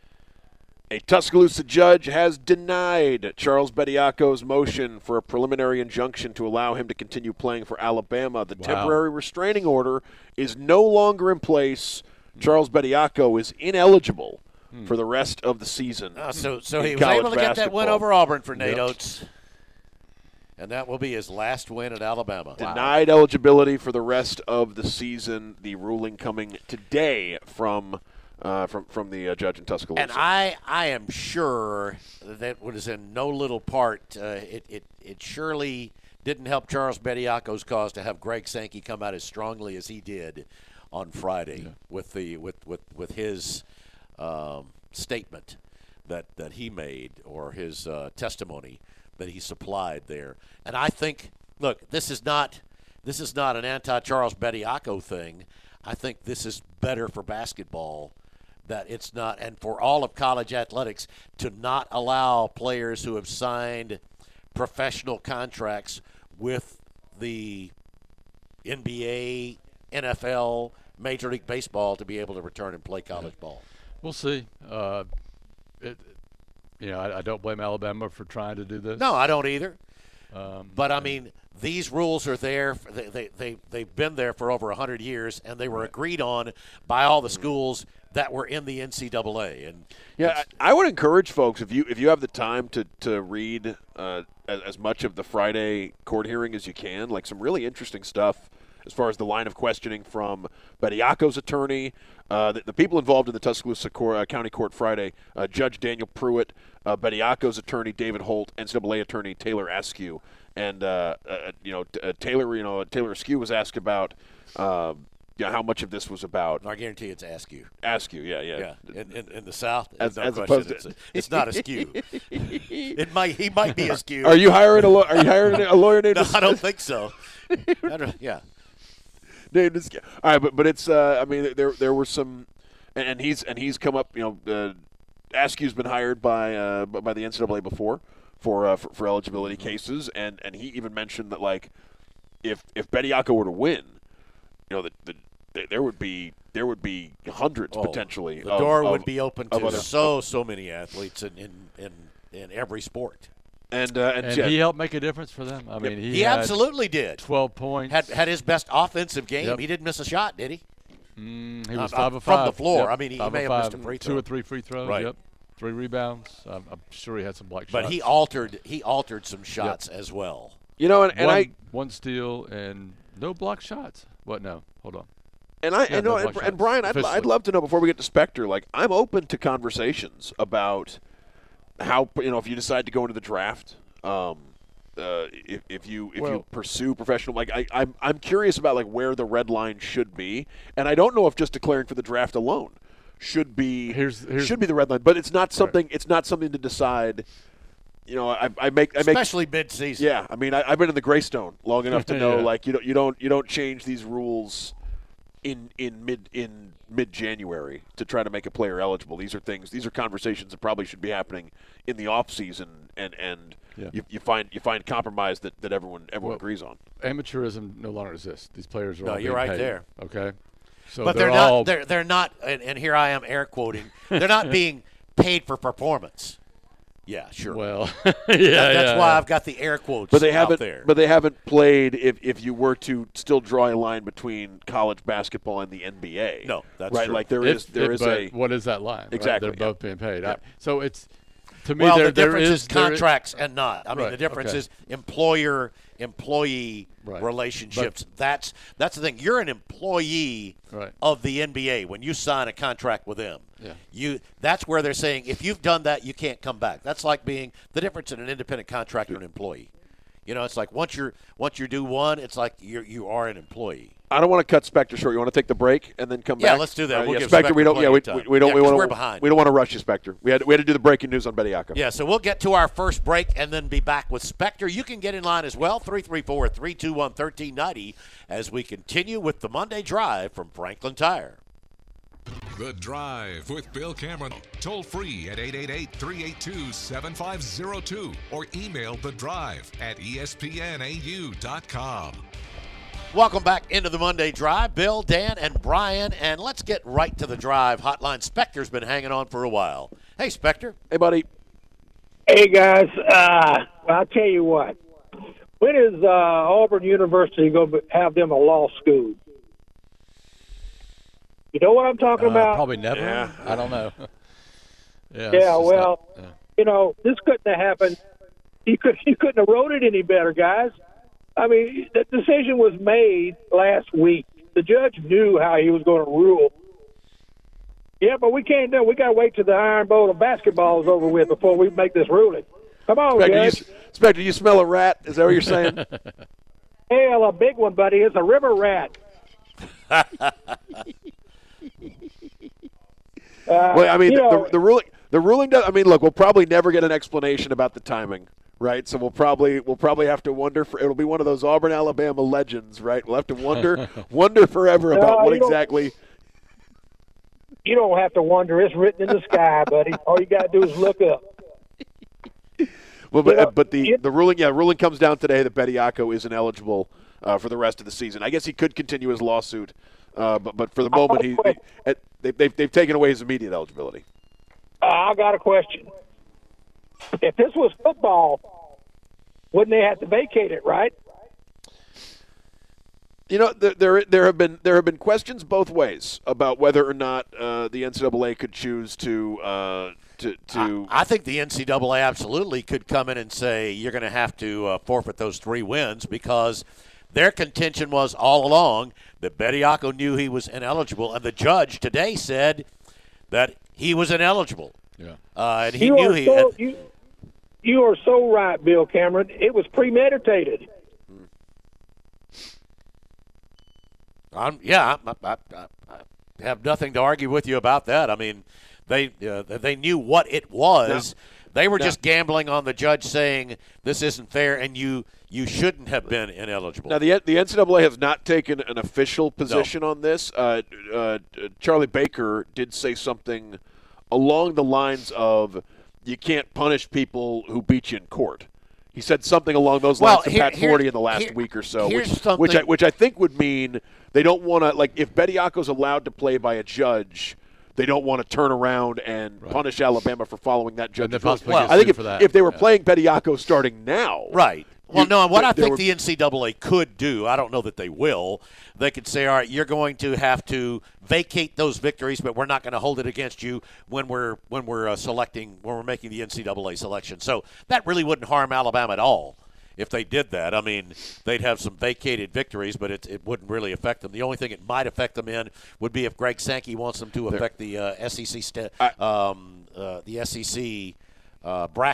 A Tuscaloosa judge has denied Charles Bediako's motion for a preliminary injunction to allow him to continue playing for Alabama. The Wow. temporary restraining order is no longer in place. Charles Bediako is ineligible for the rest of the season. Uh, so so in he was college able to get that win basketball. over Auburn for Nate Yep. Oates. And that will be his last win at Alabama. Denied eligibility for the rest of the season. The ruling coming today from uh, from from the uh, judge in Tuscaloosa. And I, I am sure that was in no little part. Uh, it, it it surely didn't help Charles Bediako's cause to have Greg Sankey come out as strongly as he did on Friday with the with with with his um, statement that that he made, or his uh, testimony that he supplied there. And I think, look, this is not this is not an anti-Charles Bediako thing. I think this is better for basketball, that it's not, and for all of college athletics, to not allow players who have signed professional contracts with the N B A, N F L, Major League Baseball to be able to return and play college ball. We'll see. Uh, it, you know, I, I don't blame Alabama for trying to do this. No, I don't either. Um, But, I mean, these rules are there. For, they, they, they, they've been there for over one hundred years, and they were agreed on by all the schools that were in the N C double A. And Yeah, I, I would encourage folks, if you if you have the time to to read uh, as, as much of the Friday court hearing as you can, like some really interesting stuff as far as the line of questioning from Bediako's attorney, uh, the, the people involved in the Tuscaloosa court, uh, County Court Friday, uh, Judge Daniel Pruitt, uh, Bediako's attorney David Holt, N C double A attorney Taylor Askew, and uh, uh, you know t- uh, Taylor, you know Taylor Askew was asked about. Uh, Yeah, how much of this was about I guarantee it's Askew. Askew? Yeah, yeah. Yeah, in, in, in the South, As- no as question, opposed to- it's, it's not askew. It might he might be askew. Are you hiring a law- Are you hiring a lawyer named? No, I don't think so. I don't, yeah, named Askew? All right, but but it's. Uh, I mean, there there were some, and, and he's and he's come up. You know, uh, Askew's been hired by uh, by the N C double A before for uh, for, for eligibility cases, and, and he even mentioned that like if if Bediako were to win, you know, the, the there would be there would be hundreds Oh, potentially. the of- door of- would be open of to other- so so many athletes in in in, in every sport. and uh, and, and yeah, he helped make a difference for them. I mean, he, He had absolutely did. twelve points. Had had his best offensive game. Yep. He didn't miss a shot, did he? Mm, he was Uh, five of from five the floor. Yep. I mean, he Five may of have missed five, a free two throw. or three free throws. Right. Yep, three rebounds. I'm, I'm sure he had some block But shots. he altered he altered some shots as well. you know, and, and one, I one steal and no block shots. What? No, hold on. And I, Yeah, and, no no, and, block and shots, Brian, I'd, officially. I'd love to know before we get to Spectre. Like, I'm open to conversations about how, you know, if you decide to go into the draft, Um, uh, if, if you if Well- you pursue professional, like I, I'm I'm curious about like where the red line should be, and I don't know if just declaring for the draft alone should be Here's- here's- should be the red line, but it's not something it's not something to decide. You know, I, I make I make Especially mid-season. yeah. I mean, I, I've been in the Greystone long enough to know Yeah. like you don't you don't you don't change these rules in in mid in mid January to try to make a player eligible. These are things. These are conversations that probably should be happening in the off season, and and Yeah. you, you find you find compromise that, that everyone everyone Well, agrees on. Amateurism no longer exists. These players are No, all you're being right paid, there. Okay, so But they're, they're, all not. They're they're not. And, and here I am air quoting. They're not being paid for performance. Yeah, sure. well. yeah, That- that's yeah, why yeah. I've got the air quotes But they out haven't. there. But they haven't played. If if you were to still draw a line between college basketball and the N B A, No, that's right. true. Like there If- is there if- is but a what is that line? right? Exactly, They're yeah. both being paid. I- Yeah. so it's to me well, there the there difference is is there is- contracts and not. I mean, Right, the difference okay. is employer employee Right. relationships. that's that's the thing. You're an employee Right. of the N B A when you sign a contract with them. Yeah. You that's where they're saying if you've done that, you can't come back. That's like being the difference in an independent contractor and an employee. You know, it's like once you're once you do one, it's like you you are an employee. I don't want to cut Spectre short. You want to take the break and then come Yeah, back? let's do that. All right, We'll yeah, give Spectre. Spectre We don't. Yeah, we, plenty of we, we don't. time. we Yeah, 'cause want we're to. behind. We don't want to rush you, Spectre. We had we had to do the breaking news on Bediako. Yeah, so we'll get to our first break and then be back with Spectre. You can get in line as well, three three four, three two one, one three nine zero, as we continue with the Monday Drive from Franklin Tire. The Drive with Bill Cameron. Toll free at eight eight eight, three eight two, seven five zero two or email The Drive at E S P N A U dot com. Welcome back into the Monday Drive. Bill, Dan, and Brian, and let's get right to the Drive hotline. Spectre's been hanging on for a while. Hey, Spectre. Hey, buddy. Hey guys, uh, I'll tell you what. When is uh, Auburn University going to have them a law school? You know what I'm talking Uh, about? probably never. Yeah. I don't know. yeah. it's Yeah, just well, not- yeah. You know, this couldn't have happened. He could he couldn't have wrote it any better, guys. I mean, the decision was made last week. The judge knew how he was going to rule. Yeah, but we can't do it. We got to wait till the Iron Bowl of basketball is over with before we make this ruling. Come on, Spectre, you, Judge. s- Spectre, you smell a rat? Is that what you're saying? Hell, a big one, buddy. It's a river rat. Uh, Well, I mean, you the, know, the, the ruling. The ruling does. I mean, look, we'll probably never get an explanation about the timing, right? So we'll probably we'll probably have to wonder. For, it'll be one of those Auburn, Alabama legends, right? We'll have to wonder wonder forever about No, what you don't- exactly. you don't have to wonder. It's written in the sky, buddy. All you got to do is look up. Well, but, Yeah, but the, it- the ruling, yeah, ruling comes down today that Bediako isn't eligible uh, for the rest of the season. I guess he could continue his lawsuit, uh, but but for the moment, he, he uh, they, they've they've taken away his immediate eligibility. Uh, I got a question. If this was football, wouldn't they have to vacate it, right? You know, there, there there have been there have been questions both ways about whether or not uh, the N C double A could choose to uh, to to. I, I think the N C double A absolutely could come in and say you're going to have to uh, forfeit those three wins because their contention was all along that Bediako knew he was ineligible, and the judge today said that he was ineligible. Yeah. Uh, and he you knew are he so, had, you, you are so right, Bill Cameron. It was premeditated. I'm, yeah, I, I, I, I have nothing to argue with you about that. I mean, they uh, they knew what it was. They were No. just gambling on the judge saying this isn't fair and you you shouldn't have been ineligible. Now the the N C double A has not taken an official position on this. Uh, uh, Charlie Baker did say something along the lines of you can't punish people who beat you in court. He said something along those Well, lines to here- Pat here- Forty in the last here- week or so, here's which something- which I, which I think would mean they don't want to, like, if Bediako's allowed to play by a judge, they don't want to turn around and punish Alabama for following that And judge's they rules. possibly Well, get I think sued if, for that. if they were Yeah. playing Bediako starting now, Right. Well, You- no, and what there- I there think were- the N C double A could do, I don't know that they will, they could say, all right, you're going to have to vacate those victories, but we're not going to hold it against you when we're when we're uh, selecting, when we're making the N C double A selection. So that really wouldn't harm Alabama at all if they did that. I mean, they'd have some vacated victories, but it, it wouldn't really affect them. The only thing it might affect them in would be if Greg Sankey wants them to affect the uh, S E C sta- I- um, uh, the S E C uh, bracket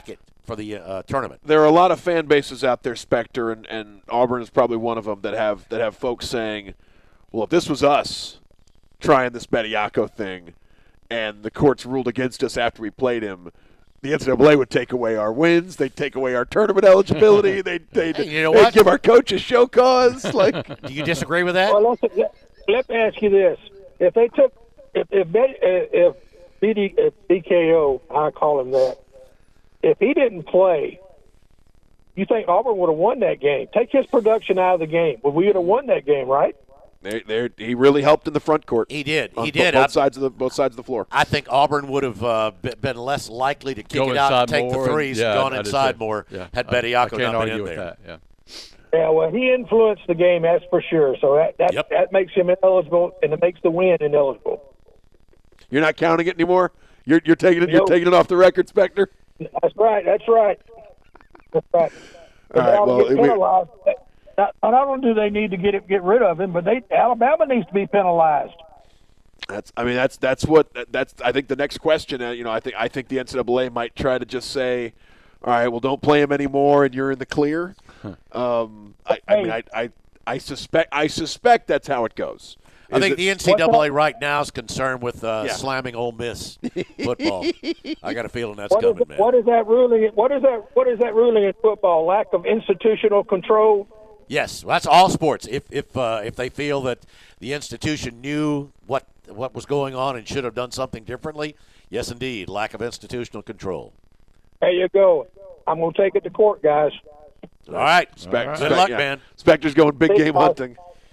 for the uh, tournament. There are a lot of fan bases out there, Spectre, and, and Auburn is probably one of them that have that have folks saying, well, if this was us trying this Bediako thing and the courts ruled against us after we played him, the N C double A would take away our wins. They'd take away our tournament eligibility. They'd, they'd, Hey, you know they'd what? give our coach a show cause. Like, Do you disagree with that? Well, let's, let me ask you this: if they took, if if, if B D, if B K O, I call him that, if he didn't play, you think Auburn would have won that game? Take his production out of the game, well, we would have won that game, right? they, they, he really helped in the front court. He did. on He bo- did. Both I- sides of the both sides of the floor. I think Auburn would have uh, be- been less likely to kick Go it out and inside take more the and- threes yeah, and gone I did inside too. more Yeah. had I- I Bediako can't not been argue in with there. that. Yeah. Yeah, well, he influenced the game, that's for sure. So that that, Yep. that makes him ineligible, and it makes the win ineligible. You're not counting it anymore. You're you're taking it. You're Nope. taking it off the record, Spectre. That's right. That's right. That's right. All right, They ought to well, get we- penalized. Not, not only do they need to get it, get rid of him, but they Alabama needs to be penalized. That's. I mean, that's that's what that's. I think the next question. Uh, you know, I think I think the N C double A might try to just say, all right, well, don't play him anymore, and you're in the clear. Um, I, I mean, I, I I suspect I suspect that's how it goes. I Is think it- the N C double A right now is concerned with uh, Yeah. slamming Ole Miss football. I got a feeling that's What is, coming, man. what is that ruling? What is that? What is that ruling in football? Lack of institutional control. Yes, that's all sports. If if uh, if they feel that the institution knew what what was going on and should have done something differently, yes, indeed, lack of institutional control. There you go. I'm going to take it to court, guys. All right, Spec- good Spec- luck, yeah. man. Spectre's going big game Baseball. hunting.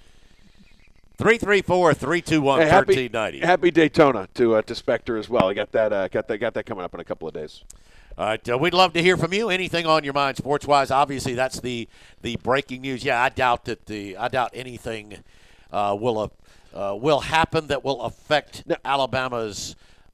Three three four three two one Hey, happy, thirteen ninety. happy Daytona to uh, to Spectre as well. I got that uh, got that got that coming up in a couple of days. All right, uh, we'd love to hear from you. Anything on your mind, sports-wise? Obviously, that's the the breaking news. Yeah, I doubt that the I doubt anything uh, will uh, uh, will happen that will affect No. Alabama's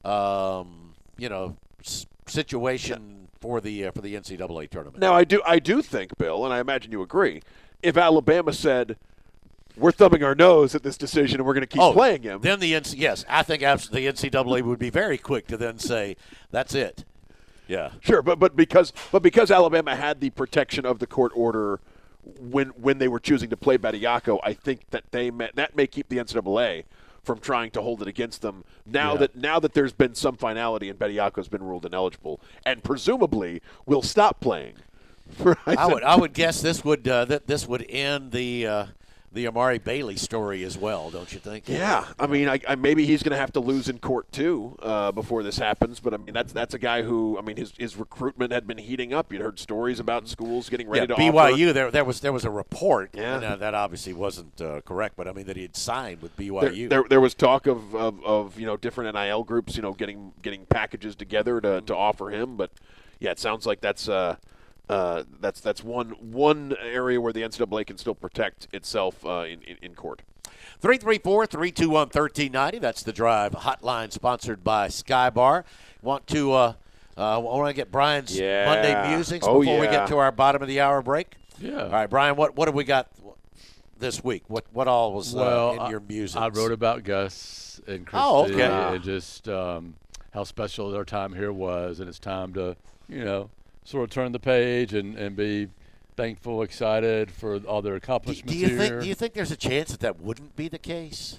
um, you know s- situation for the uh, for the N C double A tournament. Now, I do I do think, Bill, and I imagine you agree, if Alabama said, we're thumbing our nose at this decision and we're going to keep oh, playing him, then the N C yes, I think abs- the N C double A would be very quick to then say that's it. Yeah. sure, but but because but because Alabama had the protection of the court order when when they were choosing to play Bediako, I think that they may, that may keep the N C double A from trying to hold it against them. Now Yeah. that now that there's been some finality and Bediako's been ruled ineligible, and presumably will stop playing. For, I would I would guess this would uh, that this would end the uh, the Amari Bailey story as well, don't you think? Yeah, I mean, I, I, maybe he's going to have to lose in court too uh, before this happens. But I mean, that's that's a guy who, I mean, his his recruitment had been heating up. You'd heard stories about schools getting ready Yeah, to B Y U. offer. There, there was there was a report, Yeah. and uh, that obviously wasn't uh, correct. But I mean that he had signed with B Y There, U. there, there was talk of, of, of you know different N I L groups, you know, getting getting packages together to, to offer him. But yeah, it sounds like that's uh, uh, that's that's one one area where the N C double A can still protect itself uh, in, in in court. three three four, three two one, one three nine zero. That's the Drive hotline sponsored by Skybar. Want to uh, uh, want to get Brian's Yeah. Monday musings Oh, before we yeah. get to our bottom of the hour break? Yeah. All right, Brian. What what have we got this week? What what all was uh, Well, in I- your musings? I wrote about Gus and Christy Oh, okay. and just um, how special their time here was, and it's time to, you know, sort of turn the page and, and be thankful, excited for all their Do, accomplishments do you here. think? Do you think there's a chance that that wouldn't be the case?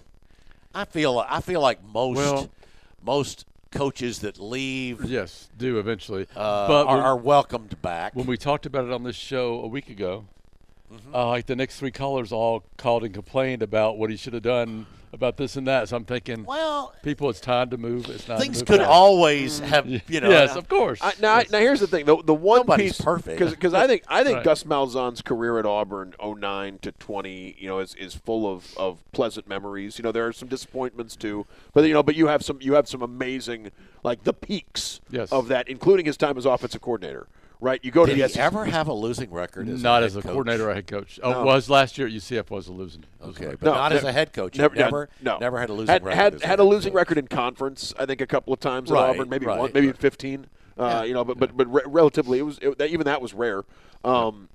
I feel. I feel like most Well- most coaches that leave Yes, do eventually. uh, but are, when, are welcomed back. when we talked about it on this show a week ago, Mm-hmm. uh, like the next three callers all called and complained about what he should have done about this and that. So I'm thinking, well, people, it's time to move. It's time things to move could on. always have. You know. yes, of course. I, now, I- now here's the thing: the the one Nobody's piece perfect. because I think I think Right. Gus Malzahn's career at Auburn, oh nine to twenty, you know, is, is full of, of pleasant memories. You know, there are some disappointments too, but you know, but you have some you have some amazing like the peaks Yes. of that, including his time as offensive coordinator. Right? You go Did to he the S E C. ever have a losing record? As Not a as a head coach? coordinator or head coach. Oh, No. was last year at U C F was a losing. losing Okay, record. but No, not ne- as a head coach. Never, Never, never, no. never had a losing had, record. Had as had a a head losing coach. record in conference. I think a couple of times at Right, Auburn, maybe right, one, maybe right. fifteen. Uh, Yeah. You know, but but but re- relatively, it was it, that, even that was rare. Um,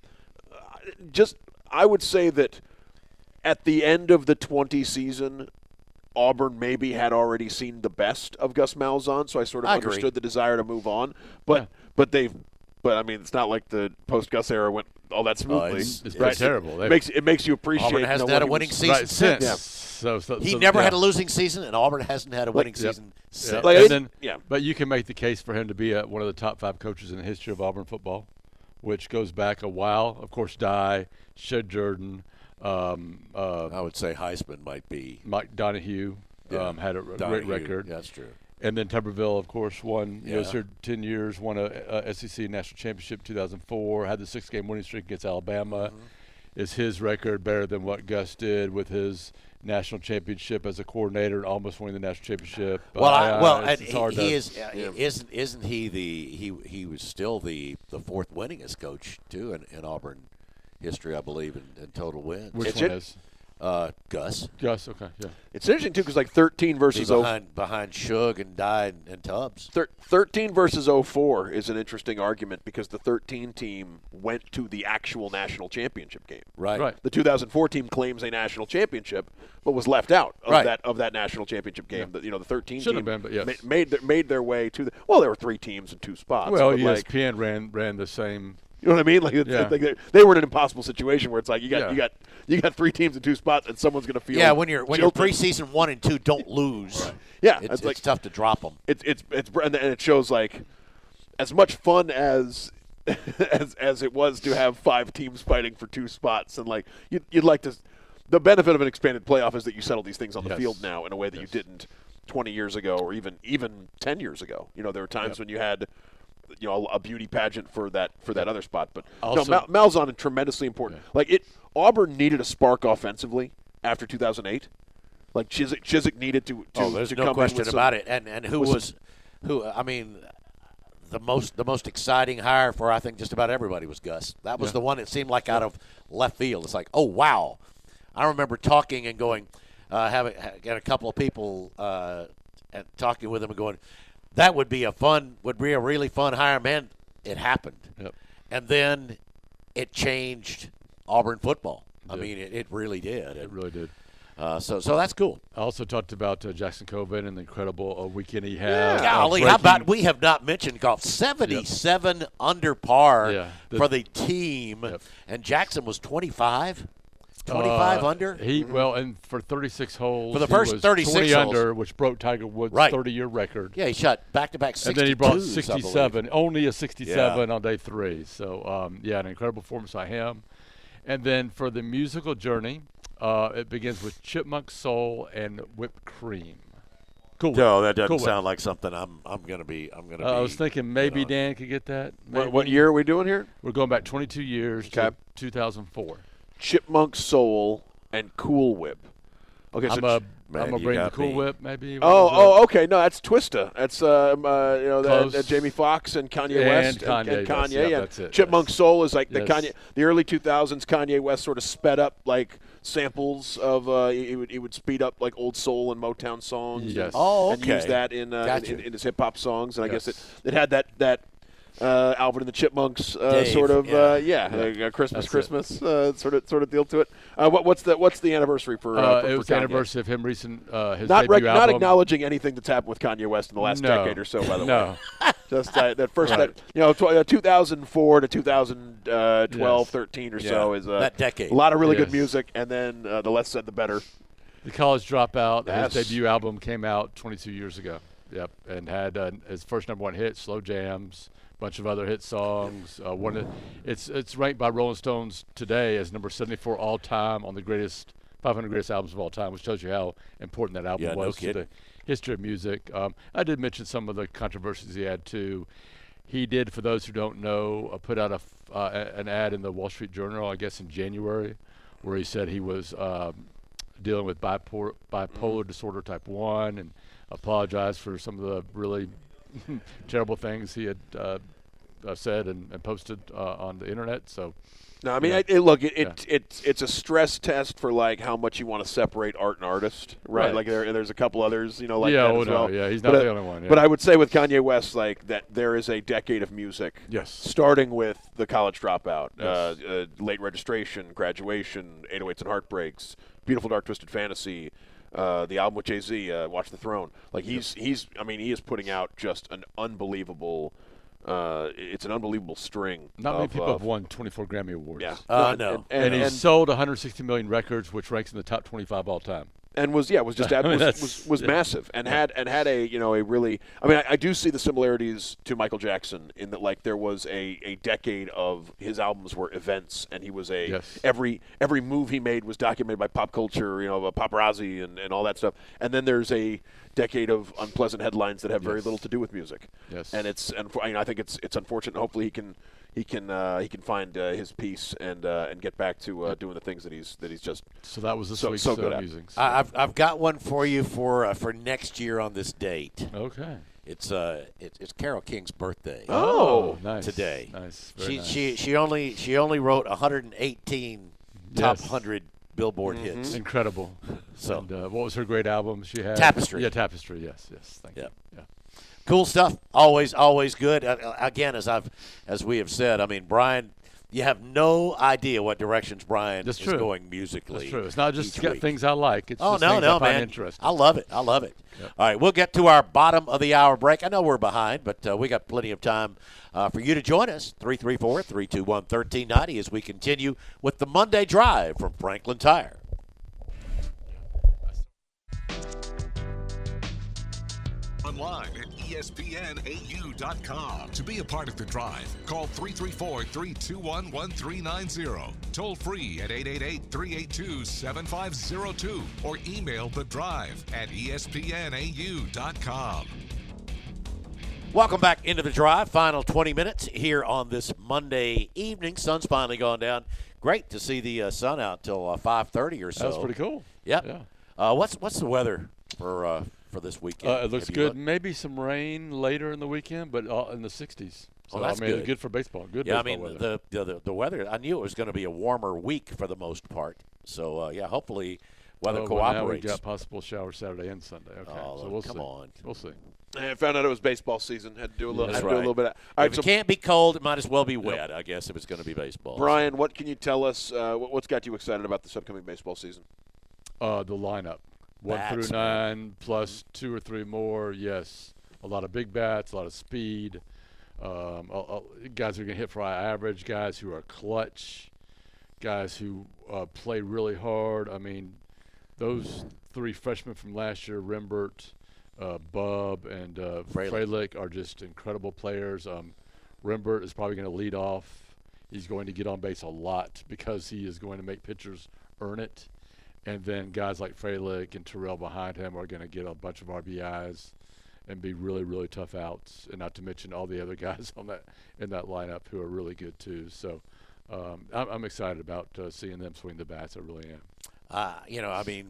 just I would say that at the end of the twenty season, Auburn maybe had already seen the best of Gus Malzahn, so I sort of I agree. understood the desire to move on. But Yeah. but they've but I mean, it's not like the post Gus era went all that smoothly. it's- It's right? been terrible. It They- makes it makes you appreciate. Auburn you know, hasn't what had a he winning was- season right since. since. Yeah. So, so, He so- never yeah. had a losing season, and Auburn hasn't had a winning Yep. season Yeah. since. Like, and it- then, yeah. But you can make the case for him to be a, one of the top five coaches in the history of Auburn football, which goes back a while. Of course, Dye, Shed Jordan, um, uh, I would say Heisman might be Mike Donahue Yeah. um, had a r- Donahue. great record. Yeah, that's true. And then Tuberville, of course, won. You know, Yeah. served ten years, won a, a S E C national championship in two thousand four, had the six-game winning streak against Alabama. Mm-hmm. Is his record better than what Gus did with his national championship as a coordinator and almost winning the national championship? Well, I, Uh, well, it's- and it's hard he, he to- is uh, isn't isn't he the he he was still the the fourth winningest coach too in, in Auburn history, I believe, in, in total wins. Which It's one it- is? Uh, Gus. Gus, okay, yeah. It's interesting too because like thirteen Be versus oh, behind behind Suge and Dye and, and Tubbs. thir- thirteen versus oh four is an interesting argument because the thirteen team went to the actual national championship game. Right. Right. The two thousand four team claims a national championship, but was left out of Right. that of that national championship game. The, you know, the thirteen Should have team been, but yes. ma- made their, made their way to the. Well, there were three teams in two spots. Well, but E like, S P N ran ran the same. you know what I mean? Like, it's, Yeah. like they, they were in an impossible situation where it's like you got Yeah. you got you got three teams in two spots, and someone's going to feel. Yeah, when you're when you're jilted. preseason one and two don't lose. Yeah, it's, it's it's like- tough to drop them. It's it's it's and it shows like as much fun as. as as it was to have five teams fighting for two spots, and like you'd, you'd like to. The benefit of an expanded playoff is that you settle these things on the Yes. field now in a way that Yes. you didn't twenty years ago, or even even ten years ago. You know, there were times Yep. when you had, you know, a beauty pageant for that for that other spot. But Also- no, Mal, Malzahn is tremendously important. Yeah. Like it, Auburn needed a spark offensively after two thousand eight. Like Chiswick, Chiswick needed to. to Oh, there's to no come in question with some- about it. And and who with some- was who? I mean, the most the most exciting hire for I think just about everybody was Gus. That was Yeah. the one that seemed like out of left field. It's like, oh wow. I remember talking and going, uh, having got a couple of people uh, and talking with him and going, that would be a fun, would be a really fun hire. Man, it happened, Yep. and then it changed Auburn football. I did. mean, it, it really did. It And, really did. uh, so so that's cool. I also talked about uh, Jackson Coven and the incredible uh, weekend he had. uh, Golly, how about breaking- we have not mentioned golf? seventy-seven under par Yeah, the- for the team, Yep. and Jackson was twenty-five. twenty-five Uh, under. He well, and for thirty-six holes, For the he first was thirty-six twenty holes. under, which broke Tiger Woods' Right. thirty-year record. Yeah, he shot back-to-back And then he brought sixty-twos, I believe. sixty-seven, only a sixty-seven on day three. So, um, yeah, an incredible performance by him. And then for the musical journey, uh, it begins with Chipmunk Soul and Whipped Cream. Cool. No, that doesn't Cool. sound like something I'm I'm gonna be I'm gonna Uh, be. I was thinking maybe in on. Dan could get that. What, what Maybe. year are we doing here? We're going back twenty-two years Okay. to two thousand four. Chipmunk Soul and Cool Whip. Okay, so I'm a, Man, I'm gonna you bring the got Cool me. Whip, maybe. Oh, What was oh, okay. No, that's Twista. That's um, uh, you know, that, Close. that Jamie Foxx and Kanye And West Kanye and, and West. Kanye. Yeah, yeah, that's it, Chipmunk yes. Soul is like the Yes. Kanye. The early two thousands, Kanye West sort of sped up like samples of. Uh, he, he would he would speed up like old soul and Motown songs. Yes. And, Oh, and okay. use that in, uh, Gotcha. in, in in his hip hop songs. And I guess it Yes. it had that that. Uh, Alvin and the Chipmunks, uh, Dave, sort of, yeah. uh, yeah, like, uh, Christmas, That's it. Christmas, uh, sort of, sort of deal to it. Uh, what, what's the what's the anniversary for? Uh, Uh, for, it for was the Kanye? anniversary of him recent uh, his Not debut rec- not album. acknowledging anything that's happened with Kanye West in the last No. decade or so. By the no. way, just uh, that first, Right. that, you know, tw- uh, two thousand four to two thousand twelve, Yes. thirteen or Yeah, so is uh, that decade. a lot of really good Yes. music, and then uh, the less said, the better. The College Dropout, Yes. his debut album came out twenty-two years ago. Yep, and had uh, his first number one hit, "Slow Jams," a bunch of other hit songs. Uh, one, of, it's it's ranked by Rolling Stones today as number seventy-four all time on the greatest five hundred greatest albums of all time, which tells you how important that album Yeah, no was to the kidding. history of music. Um, I did mention some of the controversies he had too. He did, for those who don't know, uh, put out a f- uh, a- an ad in the Wall Street Journal, I guess in January, where he said he was um, dealing with bipolar, bipolar disorder type one, and apologized for some of the really terrible things he had uh, uh, said and, and posted uh, on the internet. So, No, I mean, Yeah. I, it, look, it, it it's it's a stress test for like how much you want to separate art and artist, right? Right. Like there, there's a couple others, you know, like yeah, that oh as no, well. yeah, he's not but, the uh, only one. Yeah. But I would say with Kanye West, like that, there is a decade of music. Yes. Starting with the College Dropout, uh, Yes. uh, Late Registration, Graduation, eight oh eights and Heartbreaks, Beautiful Dark Twisted Fantasy, uh, the album with Jay-Z, uh, Watch the Throne. Like he's he's, I mean, he is putting out just an unbelievable Uh, it's an unbelievable string. Not of, many people uh, have won twenty-four Grammy Awards. Yeah, Uh, no. and, And, and, he's sold one hundred sixty million records, which ranks in the top twenty-five all time. and was yeah was just I mean, was, that's- was, was yeah. massive and had and had a you know a really I mean I, I do see the similarities to Michael Jackson in that like there was a, a decade of his albums were events and he was a Yes. every every move he made was documented by pop culture, you know, paparazzi and, and all that stuff, and then there's a decade of unpleasant headlines that have very Yes. little to do with music. Yes. And it's and I, mean, I think it's it's unfortunate. Hopefully he can he can uh, he can find uh, his peace and uh, and get back to uh, doing the things that he's that he's just So that was this So- week's so good uh, at. musings. I- I've I've got one for you for uh, for next year on this date. okay. It's uh it's, it's Carole King's birthday. Oh, nice. today. Nice. Very She nice. she she only she only wrote one hundred eighteen top Yes. one hundred Billboard Mm-hmm. hits. Incredible. So- and, uh, what was her great album she had? Tapestry. Yeah, Tapestry. Yes, yes. Thank Yep. you. Yeah. Cool stuff. Always, always good. Uh, uh, again, as I've, as we have said, I mean, Brian, you have no idea what directions Brian That's is true. going musically. That's true. It's not just each got week. things I like. It's Oh just no, things no, I find man! interesting. I love it. I love it. Yep. All right, we'll get to our bottom of the hour break. I know we're behind, but uh, we got plenty of time uh, for you to join us. three three four, three two one, one three nine zero as we continue with the Monday Drive from Franklin Tire. Online at E S P N A U dot com. To be a part of the drive, call three three four, three two one, one three nine zero. Toll free at eight eight eight, three eight two, seven five zero two or email the drive at E S P N A U dot com. Welcome back into the drive. Final twenty minutes here on this Monday evening. Sun's finally gone down. Great to see the uh, sun out till uh, five thirty or so. That was pretty cool. Yep. Yeah. Uh, what's what's the weather for uh, for this weekend? Uh, it looks Have you good. looked? Maybe some rain later in the weekend, but uh, in the sixties. So, Oh, that's I mean, good. good for baseball. Good Yeah, I baseball mean weather. the, the the weather. I knew it was going to be a warmer week for the most part. So uh, yeah, hopefully weather Oh, well, now we cooperates. got possible showers Saturday and Sunday. Okay, Oh, so we'll come see. on. We'll see. I found out it was baseball season. Had to do a little, Yeah, had that's to do a right. little bit. Of, all right, If so it can't be cold, it might as well be wet. I guess if it's going to be baseball. Brian, what can you tell us? Uh, what- what's got you excited about this upcoming baseball season? Uh, the lineup, one Bats, through nine, plus two or three more. Yes, a lot of big bats, a lot of speed. Um, uh, uh, guys who are going to hit for high average, guys who are clutch, guys who uh, play really hard. I mean, those three freshmen from last year, Rembert, uh, Bub, and uh, Frelick. Frelick, are just incredible players. Um, Rembert is probably going to lead off. He's going to get on base a lot because he is going to make pitchers earn it. And then guys like Frelick and Terrell behind him are going to get a bunch of R B Is and be really, really tough outs. And not to mention all the other guys on that in that lineup who are really good too. So um, I'm, I'm excited about uh, seeing them swing the bats. I really am. Uh, you know, I mean,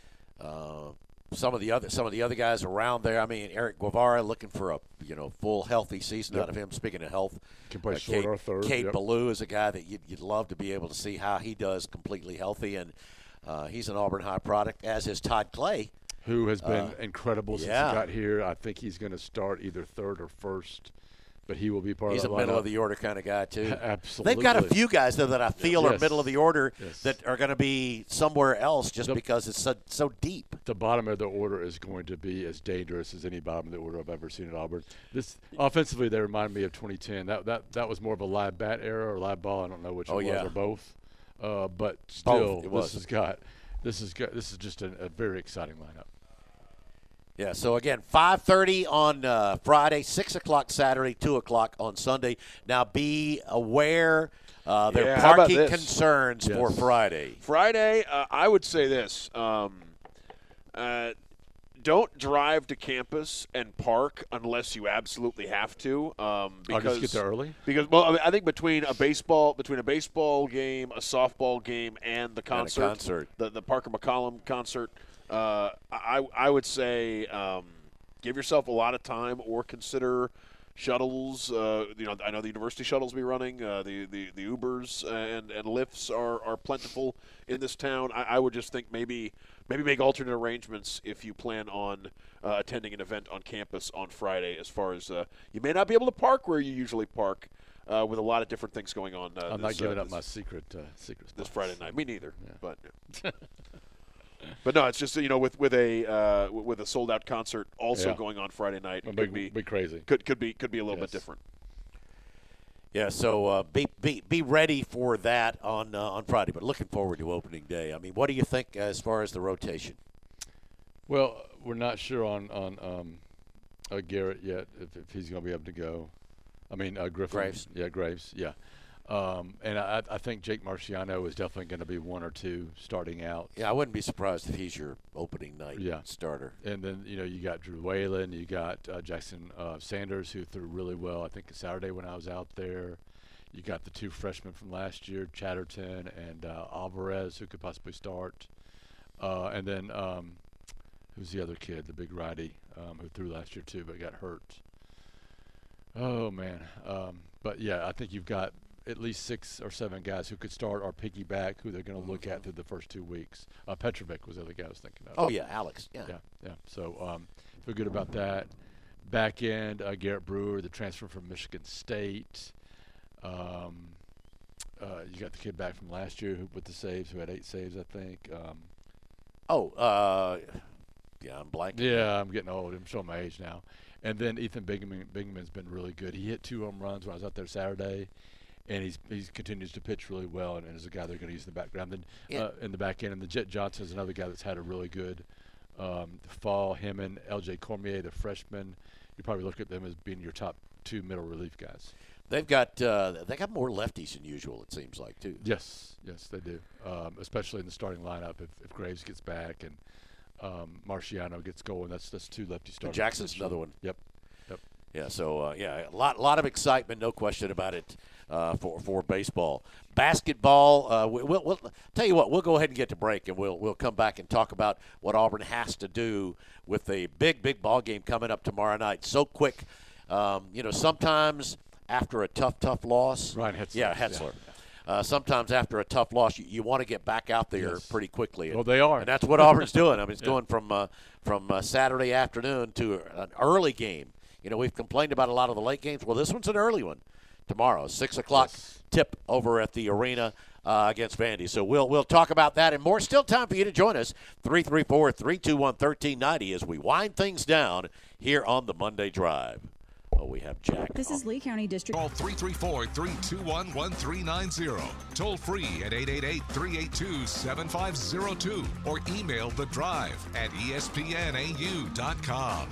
uh, some of the other some of the other guys around there. I mean, Eric Guevara looking for a you know full healthy season Yep. out of him. Speaking of health, Can play uh, short Cade, or third. Cade Yep. Ballou is a guy that you'd, you'd love to be able to see how he does completely healthy, and uh, he's an Auburn High product, as is Todd Clay. Who has been Uh, incredible since yeah. he got here. I think he's going to start either third or first, but he will be part He's a of the middle lineup. of the order kind of guy too. Absolutely. They've got a few guys though that I feel are Yes. middle of the order Yes. that are going to be somewhere else just The- because it's so so deep. The bottom of the order is going to be as dangerous as any bottom of the order I've ever seen at Auburn. This offensively, they remind me of twenty ten. That that that was more of a live bat era or live ball. I don't know which Oh, it was yeah. or both. Uh, but still, it was. this has got this is got this is just a, a very exciting lineup. Yeah, so again, five thirty on uh, Friday, six o'clock Saturday, two o'clock on Sunday. Now be aware uh, there Yeah, are how about parking this? concerns for Yes. Friday. Friday, uh, I would say this. Um, uh, don't drive to campus and park unless you absolutely have to. Um, I'll because just get there early. Because well, I, mean, I think between a baseball between a baseball game, a softball game, and the concert, concert. the the Parker McCollum concert, uh, I I would say um, give yourself a lot of time or consider shuttles. Uh, you know, I know the university shuttles be running. Uh, the, the the Ubers and and Lyfts are, are plentiful in this town. I, I would just think maybe maybe make alternate arrangements if you plan on uh, attending an event on campus on Friday. As far as uh, you may not be able to park where you usually park, uh, with a lot of different things going on. Uh, I'm this, not giving uh, up this, my secret uh, secret this spots. Friday night. Me neither. Yeah. But. But no, it's just you know with with a uh, with a sold out concert also Yeah. going on Friday night, It'll it could be, be be crazy. could could be could be a little Yes. bit different. Yeah, so uh, be, be be ready for that on uh, on Friday. But looking forward to opening day. I mean, what do you think as far as the rotation? Well, we're not sure on on um, uh, Garrett yet if, if he's going to be able to go. I mean, uh, Griffin. Graves. Yeah, Graves. Yeah. Um, and I, I think Jake Marciano is definitely going to be one or two starting out. Yeah, I wouldn't be surprised if he's your opening night yeah. starter. And then, you know, you got Drew Whalen, you got uh, Jackson uh, Sanders, who threw really well, I think, Saturday when I was out there. You got the two freshmen from last year, Chatterton and uh, Alvarez, who could possibly start. Uh, and then um, who's the other kid, the big righty, um, who threw last year too but got hurt? Oh, man. Um, but, yeah, I think you've got at least six or seven guys who could start or piggyback who they're going to look at through the first two weeks. Uh, Petrovic was the other guy I was thinking of. Oh, yeah, Alex. Yeah, yeah. yeah. So um, feel good about that. Back end, uh, Garrett Brewer, the transfer from Michigan State. Um, uh, you got the kid back from last year who with the saves, who had eight saves, I think. Um, oh, uh, yeah, I'm blanking. Yeah, I'm getting old. I'm showing my age now. And then Ethan Bingman, Bingman's been really good. He hit two home runs when I was out there Saturday. And he's he continues to pitch really well, and, and is a guy they're going to use in the background. Then yeah. uh, in the back end, and the Jet Johnson is another guy that's had a really good um, fall. Him and L J Cormier, the freshman, you probably look at them as being your top two middle relief guys. They've got uh, they got more lefties than usual. It seems like too. Yes, yes, they do. Um, especially in the starting lineup, if, if Graves gets back and um, Marciano gets going, that's that's two lefty starters. Jackson's another one. Yep, yep. Yeah. So uh, yeah, a lot lot of excitement, no question about it. Uh, for for baseball, basketball. Uh, we, we'll, we'll tell you what. We'll go ahead and get to break, and we'll we'll come back and talk about what Auburn has to do with a big big ball game coming up tomorrow night. So quick, um, you know. Sometimes after a tough tough loss, Ryan Hetzler. Yeah, Hetzler. Yeah. Uh, sometimes after a tough loss, you, you want to get back out there yes. pretty quickly. Well, they are, and that's what Auburn's doing. I mean, it's yeah. going from uh, from uh, Saturday afternoon to an early game. You know, we've complained about a lot of the late games. Well, this one's an early one. Tomorrow, six o'clock yes. tip over at the arena uh, against Vandy. So we'll we'll talk about that and more. Still time for you to join us, three three four, three two one, one three nine zero as we wind things down here on the Monday Drive. Oh, we have Jack. This is Lee County District. Call three three four, three two one, one three nine zero. Toll free at eight eight eight, three eight two, seven five zero two or email the drive at E S P N A U dot com.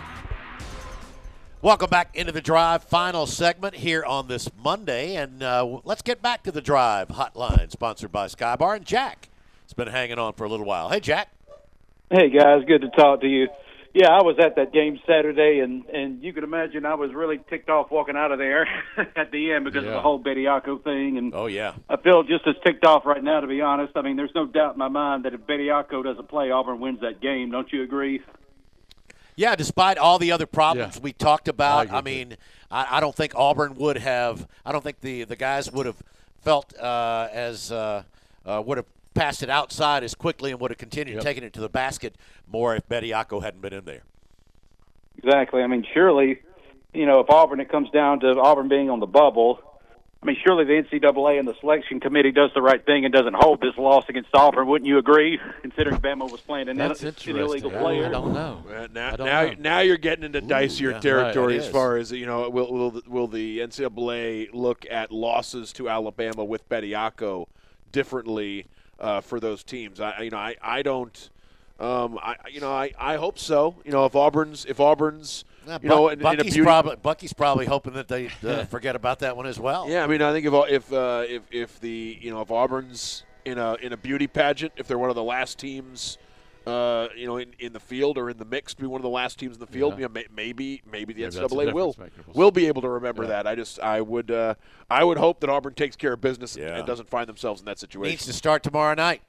Welcome back into the Drive, final segment here on this Monday, and uh, let's get back to the Drive hotline, sponsored by Skybar. And Jack has been hanging on for a little while. Hey, Jack. Hey, guys, good to talk to you. Yeah, I was at that game Saturday, and, and you can imagine I was really ticked off walking out of there at the end because yeah. of the whole Bediako thing. And oh, yeah. I feel just as ticked off right now, to be honest. I mean, there's no doubt in my mind that if Bediako doesn't play, Auburn wins that game. Don't you agree? Yeah, despite all the other problems yeah. we talked about, I, I mean, I, I don't think Auburn would have – I don't think the, the guys would have felt uh, as uh, uh, – would have passed it outside as quickly and would have continued yep. taking it to the basket more if Bediako hadn't been in there. Exactly. I mean, surely, you know, if Auburn – it comes down to Auburn being on the bubble – I mean, surely the N C double A and the selection committee does the right thing and doesn't hold this loss against Auburn. Wouldn't you agree, considering Bama was playing an, That's an illegal player? I don't know. Well, now, I don't now, know. now you're getting into dicier yeah. territory Right, as is. far as, you know, will, will, will the N C double A look at losses to Alabama with Bediako differently uh, for those teams? I, you know, I, I don't, um, I, you know, I, I hope so. You know, if Auburn's, if Auburn's, Yeah, you Buck, know, in, in a Bucky's, beauty, probably, Bucky's probably hoping that they uh, forget about that one as well. Yeah, I mean, I think if if uh, if if the you know if Auburn's in a in a beauty pageant, if they're one of the last teams, uh, you know, in, in the field or in the mix to be one of the last teams in the field, Yeah. you know, may, maybe maybe the Maybe N C that's a double A will difference maker. will be able to remember Yeah. that. I just I would uh, I would hope that Auburn takes care of business Yeah. and doesn't find themselves in that situation. Needs to start tomorrow night.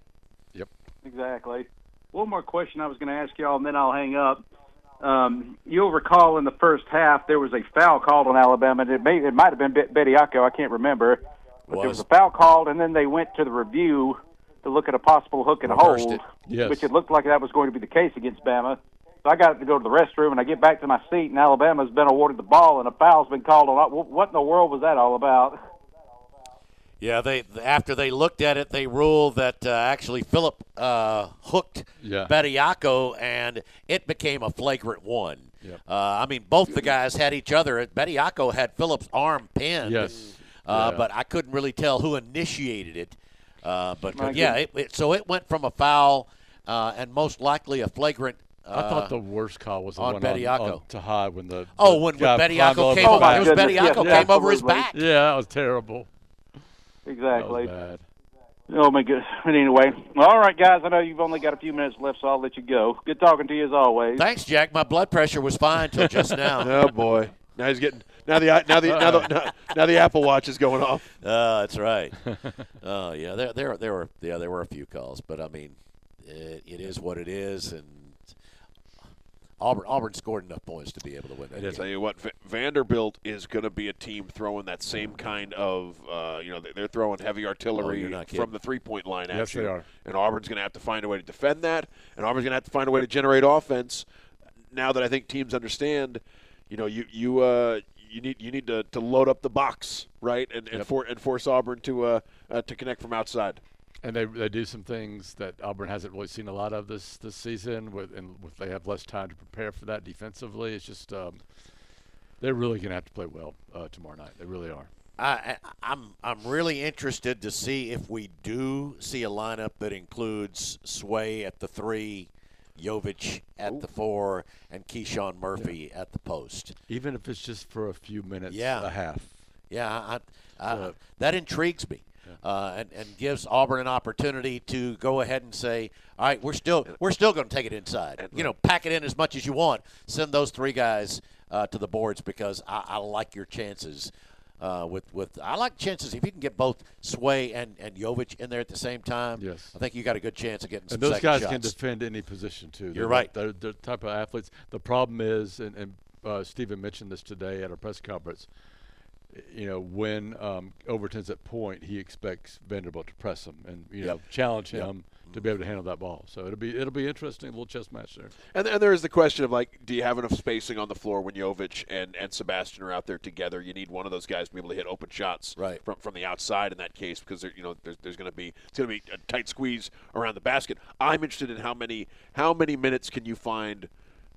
Exactly. One more question I was going to ask y'all, and then I'll hang up. Um, you'll recall in the first half there was a foul called on Alabama. And it may it might have been Bediako, I can't remember. But Was. there was a foul called, and then they went to the review to look at a possible hook and Reversed hold, it. Yes. which it looked like that was going to be the case against Bama. So I got to go to the restroom, and I get back to my seat, and Alabama's been awarded the ball, and a foul's been called on. What in the world was that all about? Yeah, they after they looked at it, they ruled that uh, actually Phillip uh, hooked Yeah. Bediako, and it became a flagrant one. Yep. Uh, I mean, both the guys had each other. Bediako had Phillip's arm pinned. Yes. Uh, Yeah. But I couldn't really tell who initiated it. Uh, but, My but yeah, it, it, so it went from a foul uh, and most likely a flagrant. Uh, I thought the worst call was the on one on, Bediako. on Tahad when the oh, the when, when guy Bediako climbed came over over, the it was back. goodness, Bediako yes, came over his absolutely. back. Yeah, that was terrible. That Exactly. was bad. Oh, my goodness. But anyway, well, all right, guys, I know you've only got a few minutes left, so I'll let you go. Good talking to you as always. Thanks, Jack. My blood pressure was fine till just now. Oh boy! Now he's getting now the now the now the now, now the Apple Watch is going off. Uh, that's right. Oh yeah, there there there were yeah there were a few calls, but I mean, it, it is what it is, and Auburn Auburn scored enough points to be able to win that I game. tell you what, V- Vanderbilt is going to be a team throwing that same kind of, uh, you know, they- they're throwing heavy Oh, artillery you're not kidding. from the three-point line at Yes, you. they are. And Auburn's going to have to find a way to defend that, and Auburn's going to have to find a way to generate offense. Now that I think teams understand, you know, you you uh, you need you need to, to load up the box, right, and and, Yep. for, and force Auburn to uh, uh, to connect from outside. And they they do some things that Auburn hasn't really seen a lot of this this season. With and with they have less time to prepare for that defensively. It's just um, they're really going to have to play well uh, tomorrow night. They really are. I, I, I'm I'm really interested to see if we do see a lineup that includes Sway at the three, Jovic at the four, and Keyshawn Murphy at the post. Even if it's just for a few minutes, Yeah. a half. Yeah, I, I, So- that intrigues me, uh, and, and gives Auburn an opportunity to go ahead and say, all right, we're still we're still going to take it inside. You know, pack it in as much as you want. Send those three guys uh, to the boards because I, I like your chances. Uh, with with I like chances if you can get both Sway and, and Jovic in there at the same time. Yes. I think you got a good chance of getting some And those second guys shots. can defend any position too. You're They're- right. They're, they're the type of athletes. The problem is, and, and uh, Stephen mentioned this today at our press conference. You know, when um, Overton's at point, he expects Vanderbilt to press him and you know Yep. challenge Yep. him to be able to handle that ball. So it'll be it'll be interesting, a little chess match there. And, and there is the question of, like, do you have enough spacing on the floor when Jovic and, and Sebastian are out there together? You need one of those guys to be able to hit open shots Right. from from the outside in that case because there, you know there's, there's going to be it's going to be a tight squeeze around the basket. I'm interested in how many how many minutes can you find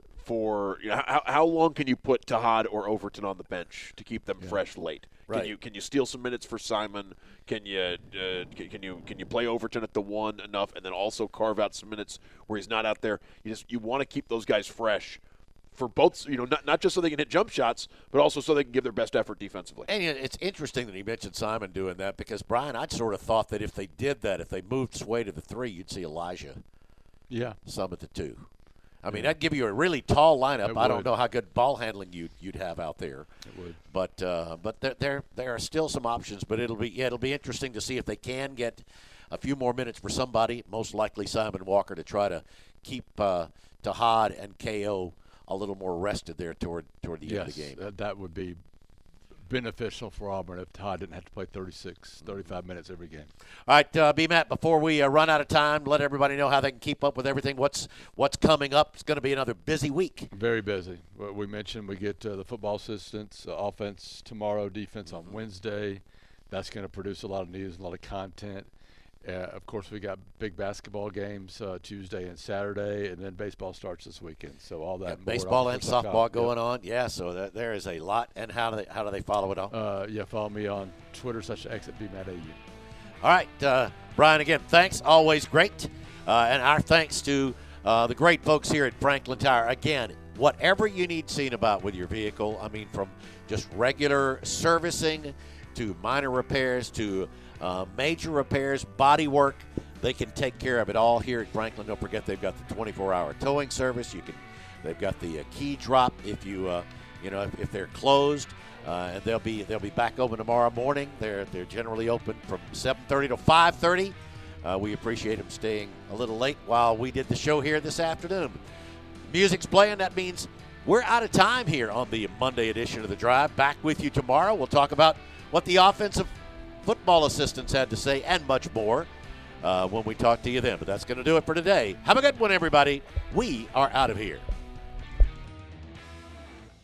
for you know, how how long can you put Tahad or Overton on the bench to keep them fresh late? Right. Can you can you steal some minutes for Simon? Can you uh, can, can you can you play Overton at the one enough, and then also carve out some minutes where he's not out there? You just you want to keep those guys fresh for both, you know, not not just so they can hit jump shots, but also so they can give their best effort defensively. And you know, it's interesting that he mentioned Simon doing that because, Brian, I sort of thought that if they did that, if they moved Sway to the three, you'd see Elijah Yeah. some at the two. I mean, that'd give you a really tall lineup. It I don't would. know how good ball handling you'd, you'd have out there. It would. But uh, but there, there there are still some options. But it'll be yeah, it'll be interesting to see if they can get a few more minutes for somebody, most likely Simon Walker, to try to keep uh, Tahad and K O a little more rested there toward toward the end of Yes, the game. that, that would be beneficial for Auburn if Todd didn't have to play thirty-six, thirty-five minutes every game. All right, uh, B. Matt, before we uh, run out of time, let everybody know how they can keep up with everything. What's what's coming up? It's going to be another busy week. Very busy. Well, we mentioned we get uh, the football assistants, uh, offense tomorrow, defense on Wednesday. That's going to produce a lot of news, a lot of content. Uh, of course, we got big basketball games uh, Tuesday and Saturday, and then baseball starts this weekend. So all that. Yeah, more baseball on and First Look softball Out. going Yep. on. Yeah, so that, there is a lot. And how do they how do they follow it all? Uh, yeah, follow me on Twitter, such X at B Matt A U. All right, uh, Brian, again, thanks. Always great. Uh, and our thanks to uh, the great folks here at Franklin Tire. Again, whatever you need seen about with your vehicle, I mean, from just regular servicing to minor repairs to uh, major repairs, body work, they can take care of it all here at Franklin. Don't forget they've got the twenty-four hour towing service. You can, they've got the uh, key drop if you, uh, you know, if, if they're closed. Uh, and they'll be they'll be back open tomorrow morning. They're they're generally open from seven thirty to five thirty. Uh, we appreciate them staying a little late while we did the show here this afternoon. Music's playing. That means we're out of time here on the Monday edition of The Drive. Back with you tomorrow. We'll talk about what the offensive football assistants had to say and much more uh, when we talk to you then. But that's going to do it for today. Have a good one, everybody. We are out of here.